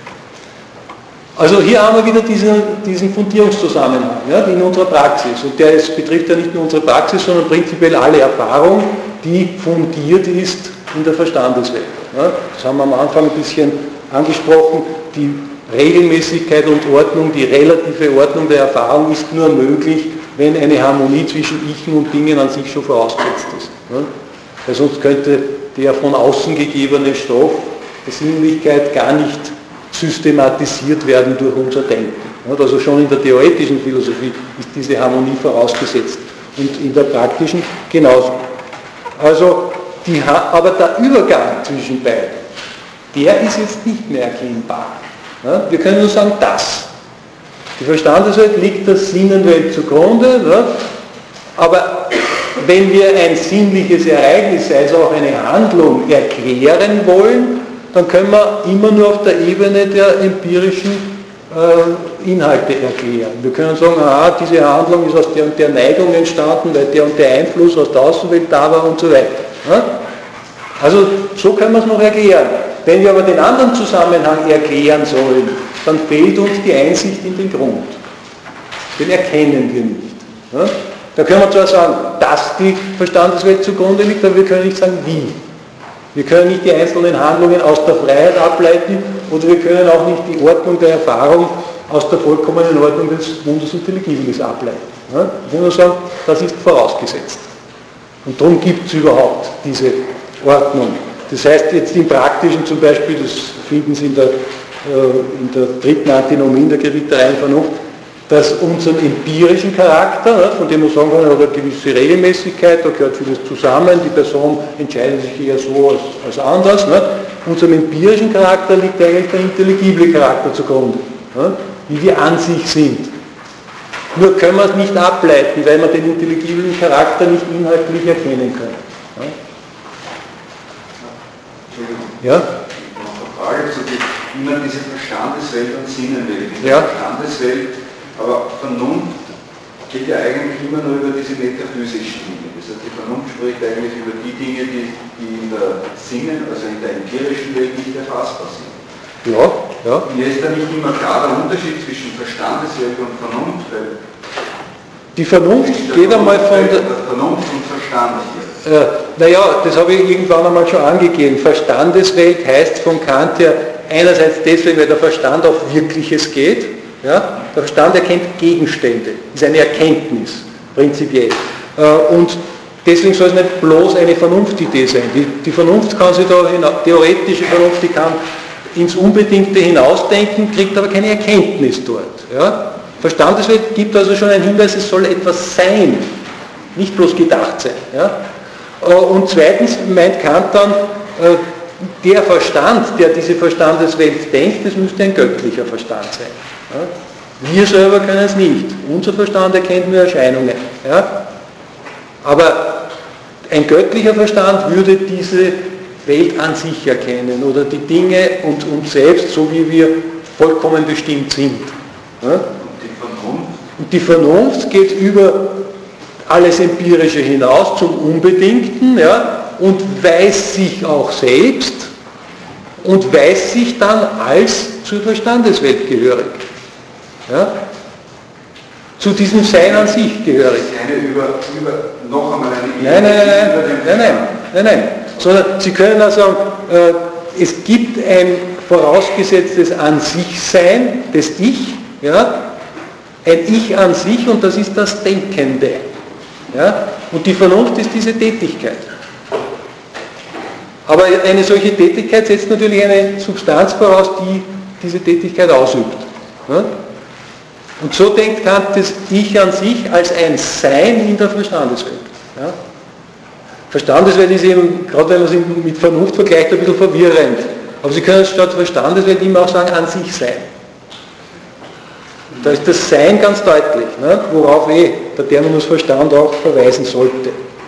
Also hier haben wir wieder diesen, diesen Fundierungszusammenhang, ja, in unserer Praxis. Und der ist, betrifft ja nicht nur unsere Praxis, sondern prinzipiell alle Erfahrung, die fundiert ist in der Verstandeswelt. Ja, das haben wir am Anfang ein bisschen angesprochen. Die Regelmäßigkeit und Ordnung, die relative Ordnung der Erfahrung ist nur möglich, wenn eine Harmonie zwischen Ichen und Dingen an sich schon vorausgesetzt ist. Ja? Weil sonst könnte der von außen gegebene Stoff der Sinnlichkeit gar nicht systematisiert werden durch unser Denken. Ja? Also schon in der theoretischen Philosophie ist diese Harmonie vorausgesetzt und in der praktischen genauso. Also die, aber der Übergang zwischen beiden, der ist jetzt nicht mehr erkennbar. Ja, wir können nur sagen, das. Die Verstandeswelt liegt der Sinnenwelt zugrunde, ja, aber wenn wir ein sinnliches Ereignis, sei es auch eine Handlung, erklären wollen, dann können wir immer nur auf der Ebene der empirischen äh, Inhalte erklären. Wir können sagen, aha, diese Handlung ist aus der und der Neigung entstanden, weil der und der Einfluss aus der Außenwelt da war und so weiter. Ja? Also so können wir es noch erklären. Wenn wir aber den anderen Zusammenhang erklären sollen, dann fehlt uns die Einsicht in den Grund. Den erkennen wir nicht. Ja? Da können wir zwar sagen, dass die Verstandeswelt zugrunde liegt, aber wir können nicht sagen, wie. Wir können nicht die einzelnen Handlungen aus der Freiheit ableiten oder wir können auch nicht die Ordnung der Erfahrung aus der vollkommenen Ordnung des Mundus Intelligibilis ableiten. Ja? Wir können nur sagen, das ist vorausgesetzt. Und darum gibt es überhaupt diese Ordnung. Das heißt jetzt im Praktischen zum Beispiel, das finden Sie in der, äh, in der dritten Antinomie, in der gerichtereien Vernunft, dass unseren empirischen Charakter, ne, von dem man sagen kann, er hat eine gewisse Regelmäßigkeit, da gehört vieles zusammen, die Person entscheidet sich eher so als, als anders. Ne. Unserem empirischen Charakter liegt eigentlich der intelligible Charakter zugrunde, ne, wie wir an sich sind. Nur können wir es nicht ableiten, weil wir den intelligiblen Charakter nicht inhaltlich erkennen können. Ne. Ja? Noch eine Frage zu die, immer diese Verstandeswelt und Sinnenwelt. Diese ja. Verstandeswelt, aber Vernunft geht ja eigentlich immer nur über diese metaphysischen Dinge. Das heißt, die Vernunft spricht eigentlich über die Dinge, die, die in der Sinnen, also in der empirischen Welt nicht erfassbar sind. Ja, ja. Mir ist da nicht immer klar der Unterschied zwischen Verstandeswelt und Vernunft, weil die Vernunft geht einmal von der... Vernunft und Verstand hier. Äh, naja, das habe ich irgendwann einmal schon angegeben. Verstandeswelt heißt von Kant her einerseits deswegen, weil der Verstand auf Wirkliches geht. Ja? Der Verstand erkennt Gegenstände, ist eine Erkenntnis, prinzipiell. Äh, und deswegen soll es nicht bloß eine Vernunftidee sein. Die, die Vernunft kann sich da, hinaus, theoretische Vernunft, die kann ins Unbedingte hinausdenken, kriegt aber keine Erkenntnis dort. Ja? Verstandeswelt gibt also schon einen Hinweis, es soll etwas sein, nicht bloß gedacht sein. Ja? Und zweitens meint Kant dann, der Verstand, der diese Verstandeswelt denkt, das müsste ein göttlicher Verstand sein. Wir selber können es nicht. Unser Verstand erkennt nur Erscheinungen. Ja? Aber ein göttlicher Verstand würde diese Welt an sich erkennen oder die Dinge und uns selbst, so wie wir vollkommen bestimmt sind. Ja? Und die Vernunft geht über alles Empirische hinaus zum Unbedingten, ja, und weiß sich auch selbst und weiß sich dann als zur Verstandeswelt gehörig. Ja? Zu diesem Sein an sich gehörig. Keine über, über noch einmal eine Nein, nein, nein, nein, nein, nein, nein. Sondern Sie können auch sagen, äh, es gibt ein vorausgesetztes An sich Sein des Ich, ja, ein Ich an sich und das ist das Denkende. Ja? Und die Vernunft ist diese Tätigkeit. Aber eine solche Tätigkeit setzt natürlich eine Substanz voraus, die diese Tätigkeit ausübt. Ja? Und so denkt Kant das Ich an sich als ein Sein in der Verstandeswelt. Ja? Verstandeswelt ist eben, gerade wenn man sie mit Vernunft vergleicht, ein bisschen verwirrend. Aber Sie können statt Verstandeswelt immer auch sagen, an sich sein. Da ist das Sein ganz deutlich, ne? Worauf eh der Terminus Verstand auch verweisen sollte.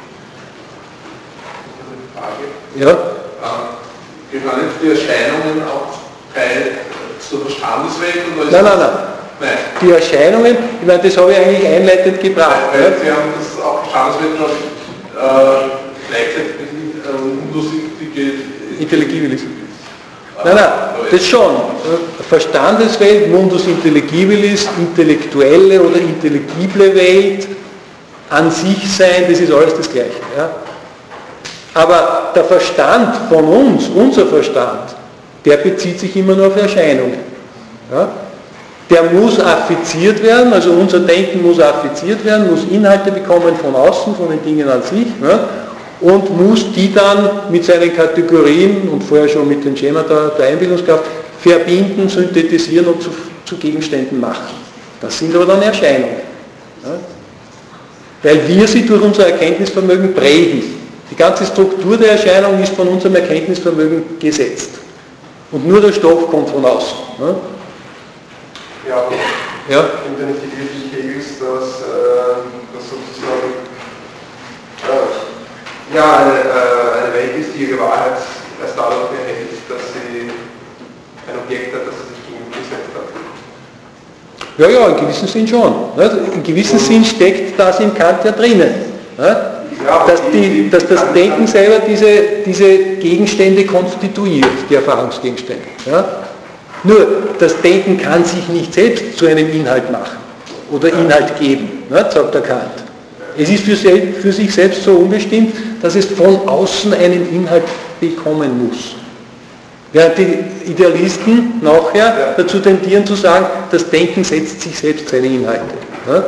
Frage. Ja? Gehören jetzt die Erscheinungen auch Teil zur Verstandeswelt? Oder ist nein, nein, nein, nein. Die Erscheinungen, ich meine, das habe ich eigentlich einleitend gebracht. Weil, weil Sie haben das auch Verstandeswelt schon äh, gleichzeitig mit äh, undurchsichtige Intelligibilis. Nein, nein, das schon. Verstandeswelt, Mundus Intelligibilis, intellektuelle oder intelligible Welt, an sich sein, das ist alles das Gleiche. Ja? Aber der Verstand von uns, unser Verstand, der bezieht sich immer nur auf Erscheinungen. Ja? Der muss affiziert werden, also unser Denken muss affiziert werden, muss Inhalte bekommen von außen, von den Dingen an sich. Ja? Und muss die dann mit seinen Kategorien und vorher schon mit den Schemata der Einbildungskraft verbinden, synthetisieren und zu, zu Gegenständen machen. Das sind aber dann Erscheinungen. Ja? Weil wir sie durch unser Erkenntnisvermögen prägen. Die ganze Struktur der Erscheinung ist von unserem Erkenntnisvermögen gesetzt. Und nur der Stoff kommt von außen. Ja, ja, ja? Stimmt ja nicht die Kritik Hegels, dass, äh, dass sozusagen äh, ja, eine, äh, eine Welt ist, die ihre Wahrheit erst dadurch erhält, dass sie ein Objekt hat, das sie sich gegengesetzt hat. Ja, ja, in gewissem Sinn schon. In gewissem Sinn steckt das in Kant ja drinnen. Dass, die, dass das Denken selber diese, diese Gegenstände konstituiert, die Erfahrungsgegenstände. Nur, das Denken kann sich nicht selbst zu einem Inhalt machen oder Inhalt geben, sagt der Kant. Es ist für, sel- für sich selbst so unbestimmt, dass es von außen einen Inhalt bekommen muss. Während die Idealisten nachher dazu tendieren zu sagen, das Denken setzt sich selbst seine Inhalte. Ja?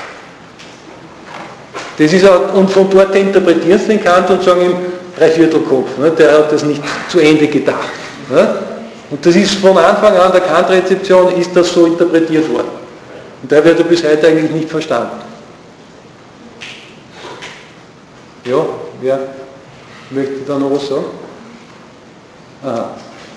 Das ist auch, und von dort interpretieren sie den Kant und sagen ihm Dreiviertelkopf, ne? Der hat das nicht zu Ende gedacht. Ja? Und das ist von Anfang an der Kant-Rezeption ist das so interpretiert worden. Und der wird er bis heute eigentlich nicht verstanden. Ja, wer möchte da noch was sagen? Aha.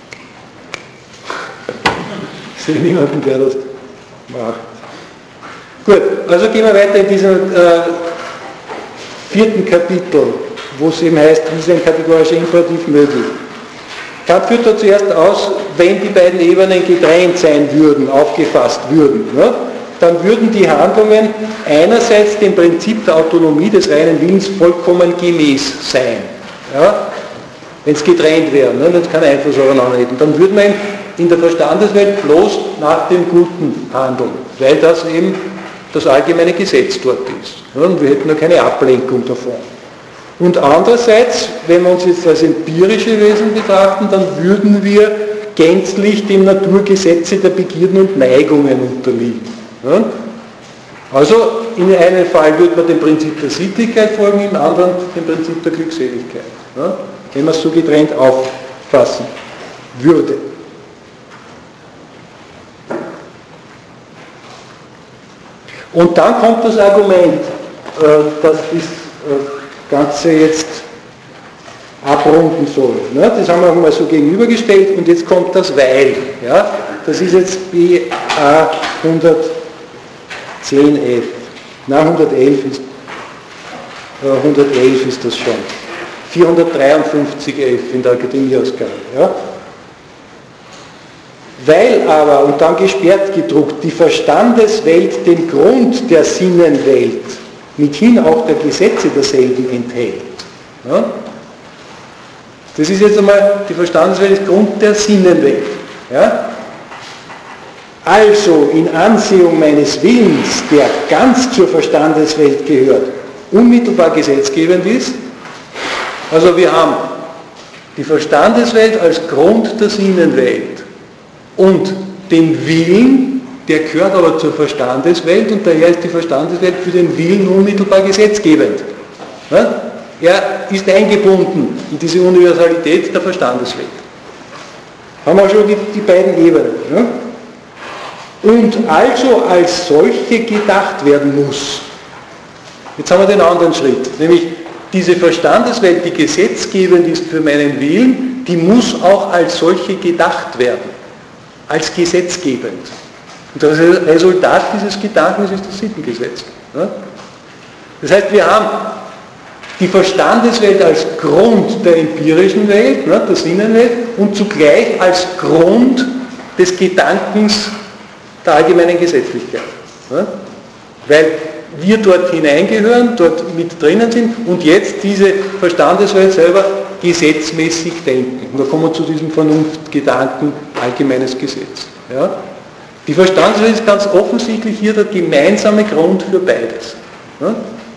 Ich sehe niemanden, der das macht. Gut, also gehen wir weiter in diesem äh, vierten Kapitel, wo es eben heißt, wie ist ein kategorischer Imperativ möglich. Kant führt da zuerst aus, wenn die beiden Ebenen getrennt sein würden, aufgefasst würden, ne? Dann würden die Handlungen einerseits dem Prinzip der Autonomie des reinen Willens vollkommen gemäß sein. Ja? Wenn es getrennt wäre, ne? Wenn es keinen Einfluss aufeinander hätten, dann würde man in der Verstandeswelt bloß nach dem Guten handeln, weil das eben das allgemeine Gesetz dort ist. Ja? Und wir hätten ja keine Ablenkung davon. Und andererseits, wenn wir uns jetzt als empirische Wesen betrachten, dann würden wir gänzlich dem Naturgesetze der Begierden und Neigungen unterliegen. Ja? Also in einem Fall würde man dem Prinzip der Sittlichkeit folgen, im anderen dem Prinzip der Glückseligkeit, ja? Wenn man es so getrennt auffassen würde. Und dann kommt das Argument, dass das Ganze jetzt abrunden soll. Das haben wir auch mal so gegenübergestellt und jetzt kommt das Weil. Ja? Das ist jetzt B A hundertachtzig. zehn f. Na, hundertelf ist, äh, hundertelf ist das schon. vierhundertdreiundfünfzig f in der Akademieausgabe. Ja? Weil aber, und dann gesperrt gedruckt, die Verstandeswelt den Grund der Sinnenwelt, mithin auch der Gesetze derselben enthält. Ja? Das ist jetzt einmal, die Verstandeswelt ist Grund der Sinnenwelt. Ja? Also in Ansehung meines Willens, der ganz zur Verstandeswelt gehört, unmittelbar gesetzgebend ist. Also wir haben die Verstandeswelt als Grund der Sinnenwelt und den Willen, der gehört aber zur Verstandeswelt und daher ist die Verstandeswelt für den Willen unmittelbar gesetzgebend. Ja? Er ist eingebunden in diese Universalität der Verstandeswelt. Haben wir schon die, die beiden Ebenen. Ja? Und also als solche gedacht werden muss. Jetzt haben wir den anderen Schritt, nämlich diese Verstandeswelt, die gesetzgebend ist für meinen Willen, die muss auch als solche gedacht werden, als gesetzgebend. Und das Resultat dieses Gedankens ist das Sittengesetz. Ja? Das heißt, wir haben die Verstandeswelt als Grund der empirischen Welt, ne, der Sinnenwelt, und zugleich als Grund des Gedankens der allgemeinen Gesetzlichkeit. Ne? Weil wir dort hineingehören, dort mit drinnen sind und jetzt diese Verstandeswelt selber gesetzmäßig denken. Und da kommen wir zu diesem Vernunftgedanken, allgemeines Gesetz. Ja? Die Verstandeswelt ist ganz offensichtlich hier der gemeinsame Grund für beides. Ja?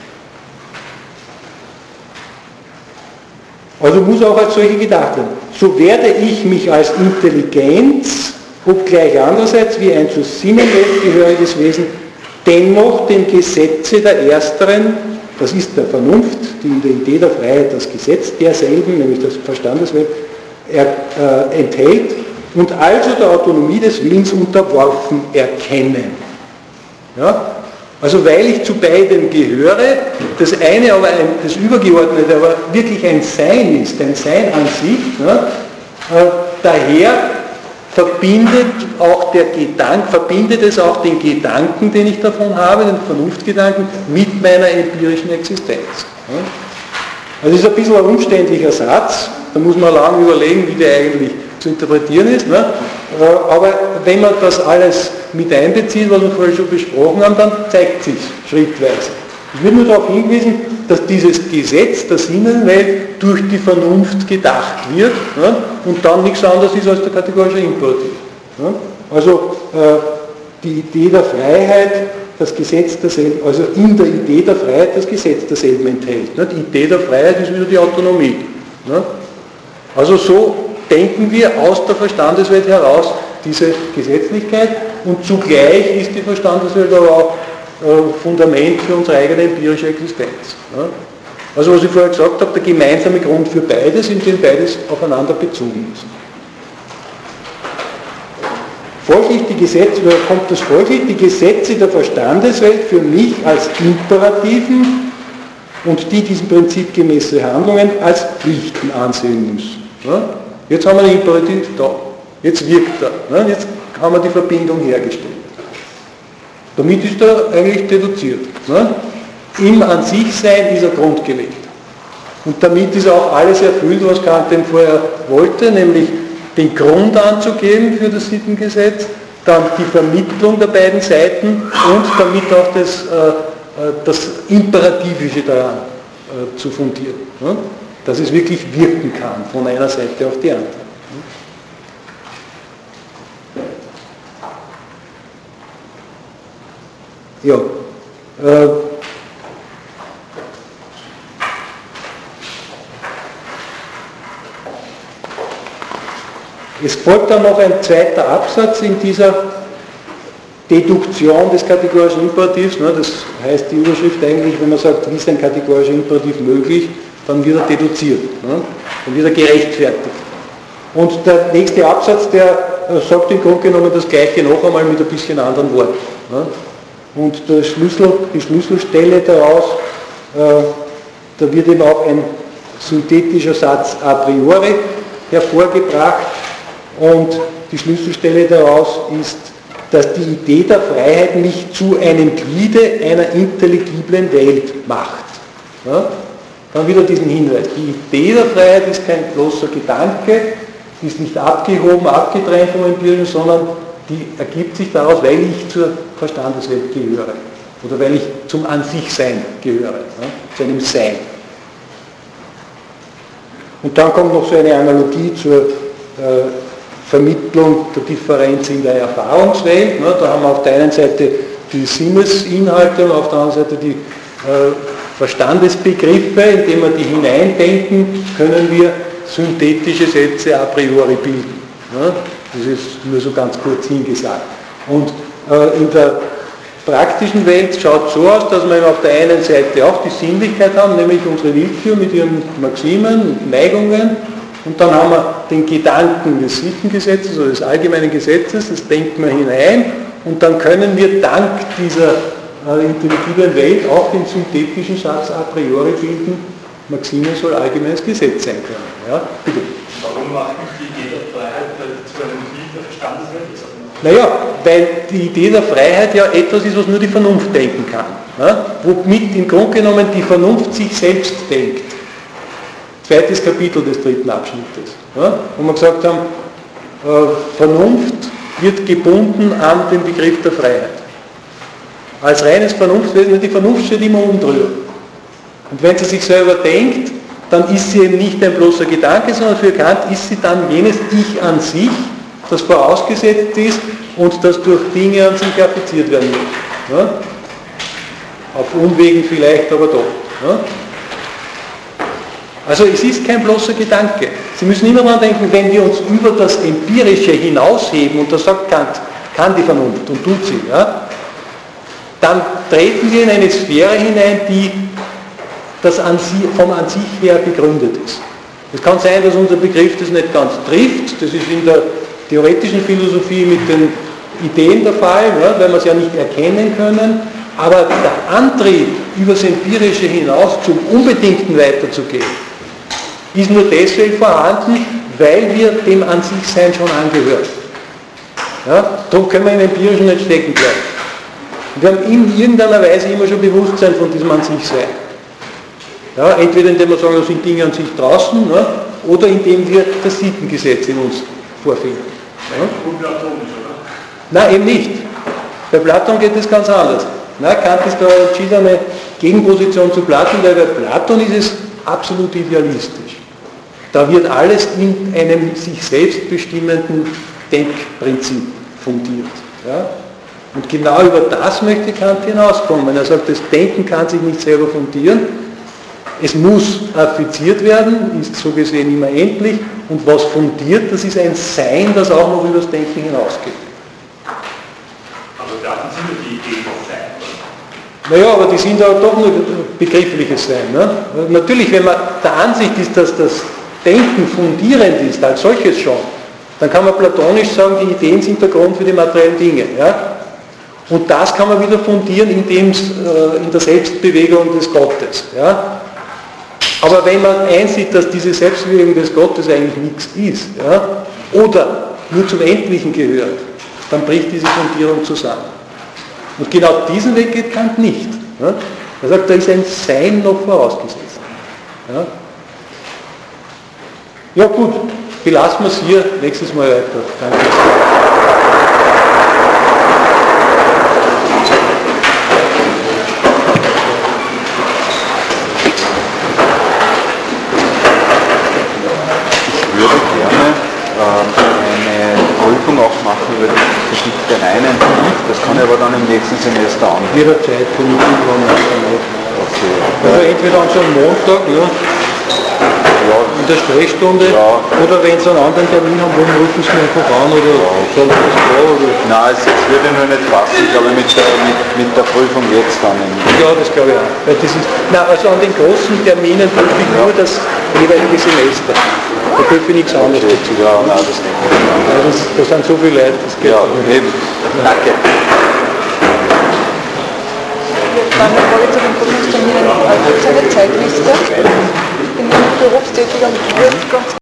Also muss auch als solche gedacht werden. So werde ich mich als Intelligenz, obgleich andererseits wie ein zur Sinnenwelt gehöriges Wesen, dennoch dem Gesetze der Ersteren, das ist der Vernunft, die in der Idee der Freiheit das Gesetz derselben, nämlich das Verstandeswelt, er, äh, enthält und also der Autonomie des Willens unterworfen erkennen. Ja? Also weil ich zu beidem gehöre, das eine aber ein, das Übergeordnete aber wirklich ein Sein ist, ein Sein an sich, ne? äh, daher verbindet auch der Gedanke, verbindet es auch den Gedanken, den ich davon habe, den Vernunftgedanken, mit meiner empirischen Existenz. Ja? Also das ist ein bisschen ein umständlicher Satz, da muss man lange überlegen, wie der eigentlich zu interpretieren ist. Ne? Aber wenn man das alles mit einbezieht, was wir vorher schon besprochen haben, dann zeigt sich schrittweise. Ich würde nur darauf hingewiesen, dass dieses Gesetz der Sinnenwelt durch die Vernunft gedacht wird, ne? Und dann nichts anderes ist als der kategorische Imperativ. Ne? Also äh, die Idee der Freiheit, das Gesetz derselben, also in der Idee der Freiheit das Gesetz derselben enthält. Ne? Die Idee der Freiheit ist wieder die Autonomie. Ne? Also so denken wir aus der Verstandeswelt heraus diese Gesetzlichkeit und zugleich ist die Verstandeswelt aber auch äh, Fundament für unsere eigene empirische Existenz. Ja? Also was ich vorher gesagt habe, der gemeinsame Grund für beides, in dem beides aufeinander bezogen ist. Folglich die Gesetze, oder kommt das folglich, die Gesetze der Verstandeswelt für mich als Imperativen und die diesem Prinzip gemäße Handlungen als Pflichten ansehen müssen. Ja? Jetzt haben wir den Imperativ da, jetzt wirkt er, ne? Jetzt haben wir die Verbindung hergestellt. Damit ist er eigentlich deduziert. Ne? Im an sich Sein ist er grundgelegt. Und damit ist auch alles erfüllt, was Kant dem vorher wollte, nämlich den Grund anzugeben für das Sittengesetz, dann die Vermittlung der beiden Seiten und damit auch das, äh, das Imperativische daran äh, zu fundieren. Ne? Dass es wirklich wirken kann, von einer Seite auf die andere. Ja, äh, es folgt dann noch ein zweiter Absatz in dieser Deduktion des kategorischen Imperativs. Ne? Das heißt die Überschrift eigentlich, wenn man sagt, wie ist ein kategorischer Imperativ möglich, dann wird er deduziert, ne? Dann wird er gerechtfertigt. Und der nächste Absatz, der äh, sagt im Grunde genommen das Gleiche noch einmal mit ein bisschen anderen Worten. Ne? Und der Schlüssel, die Schlüsselstelle daraus, äh, da wird eben auch ein synthetischer Satz a priori hervorgebracht und die Schlüsselstelle daraus ist dass die Idee der Freiheit mich zu einem Gliede einer intelligiblen Welt macht. Ja? Dann wieder diesen Hinweis. Die Idee der Freiheit ist kein bloßer Gedanke, ist nicht abgehoben, abgetrennt vom Empirischen, sondern die ergibt sich daraus, weil ich zur Verstandeswelt gehöre. Oder weil ich zum An-sich-Sein gehöre. Ja? Zu einem Sein. Und dann kommt noch so eine Analogie zur äh, Vermittlung der Differenz in der Erfahrungswelt. Ne? Da haben wir auf der einen Seite die Sinnesinhalte und auf der anderen Seite die äh, Verstandesbegriffe, indem wir die hineindenken, können wir synthetische Sätze a priori bilden. Ne? Das ist nur so ganz kurz hingesagt. Und äh, in der praktischen Welt schaut es so aus, dass wir auf der einen Seite auch die Sinnlichkeit haben, nämlich unsere Willkür mit ihren Maximen und Neigungen. Und dann haben wir den Gedanken des Sittengesetzes oder des allgemeinen Gesetzes, das denken wir hinein. Und dann können wir dank dieser äh, intelligiblen Welt auch den synthetischen Satz a priori bilden, Maxime soll allgemeines Gesetz sein können. Ja, bitte. Warum macht nicht die Idee der Freiheit zu einem Glied der Verstandeswelt? Naja, weil die Idee der Freiheit ja etwas ist, was nur die Vernunft denken kann. Ja? Womit im Grunde genommen die Vernunft sich selbst denkt. Zweites Kapitel des dritten Abschnittes. Ja? Wo wir gesagt haben, äh, Vernunft wird gebunden an den Begriff der Freiheit. Als reines Vernunftwesen, die Vernunft steht immer oben drüber. Und wenn sie sich selber denkt, dann ist sie eben nicht ein bloßer Gedanke, sondern für Kant ist sie dann jenes Ich an sich, das vorausgesetzt ist und das durch Dinge an sich appliziert werden muss. Ja? Auf Umwegen vielleicht, aber doch. Ja? Also es ist kein bloßer Gedanke. Sie müssen immer daran denken, wenn wir uns über das Empirische hinausheben, und das sagt Kant, kann die Vernunft und tut sie, ja? Dann treten wir in eine Sphäre hinein, die das an sie, vom an sich her begründet ist. Es kann sein, dass unser Begriff das nicht ganz trifft, das ist in der theoretischen Philosophie mit den Ideen der Fall, ja, weil wir es ja nicht erkennen können, aber der Antrieb, über das Empirische hinaus zum Unbedingten weiterzugehen, ist nur deswegen vorhanden, weil wir dem an sich Sein schon angehören. Ja, darum können wir im Empirischen nicht stecken bleiben. Wir haben in irgendeiner Weise immer schon Bewusstsein von diesem an sich Sein. Ja, entweder indem wir sagen, da sind Dinge an sich draußen, ne, oder indem wir das Sittengesetz in uns vorfinden. Ja? Unplatonisch, oder? Nein, eben nicht. Bei Platon geht es ganz anders. Na, Kant ist da entschieden eine Gegenposition zu Platon, weil bei Platon ist es absolut idealistisch. Da wird alles in einem sich selbst bestimmenden Denkprinzip fundiert. Ja? Und genau über das möchte Kant hinauskommen. Er sagt, das Denken kann sich nicht selber fundieren, es muss affiziert werden, ist so gesehen immer endlich, und was fundiert, das ist ein Sein, das auch noch über das Denken hinausgeht. Aber da sind ja die Ideen vom Sein. Naja, aber die sind auch doch nur begriffliches Sein. Ne? Natürlich, wenn man der Ansicht ist, dass das Denken fundierend ist, als solches schon, dann kann man platonisch sagen, die Ideen sind der Grund für die materiellen Dinge. Ja? Und das kann man wieder fundieren indem es, äh, in der Selbstbewegung des Gottes. Ja? Aber wenn man einsieht, dass diese Selbstbewegung des Gottes eigentlich nichts ist, ja, oder nur zum Endlichen gehört, dann bricht diese Fundierung zusammen. Und genau diesen Weg geht Kant nicht. Ja. Er sagt, da ist ein Sein noch vorausgesetzt. Ja, ja gut, belassen wir es hier, nächstes Mal weiter. Danke. Auch machen über den einen Brief, das kann ich aber dann im nächsten Semester angehen. Jederzeit, wenn ich irgendwann Okay. Also entweder an so einem Montag, ja, ja, in der Sprechstunde, ja. Oder wenn Sie einen anderen Termin haben, dann rufen Sie mir einfach an oder ja. sagen Sie das vor. Oder? Nein, es würde nur nicht passen, ich glaube mit der, mit, mit der Prüfung jetzt dann. Ja, das glaube ich auch. Weil das ist, nein, also an den großen Terminen prüfe ich nur das jeweilige Semester. Da prüfe ich nichts anderes dazu. Ja, nein, das denke ich. Ja, das, das sind so viele Leute, das geht Ja, nicht. eben. Danke. Meine Frage zu den Prüfungsterminen, gibt es eine Zeitliste? Ich bin nämlich berufstätig und würde ganz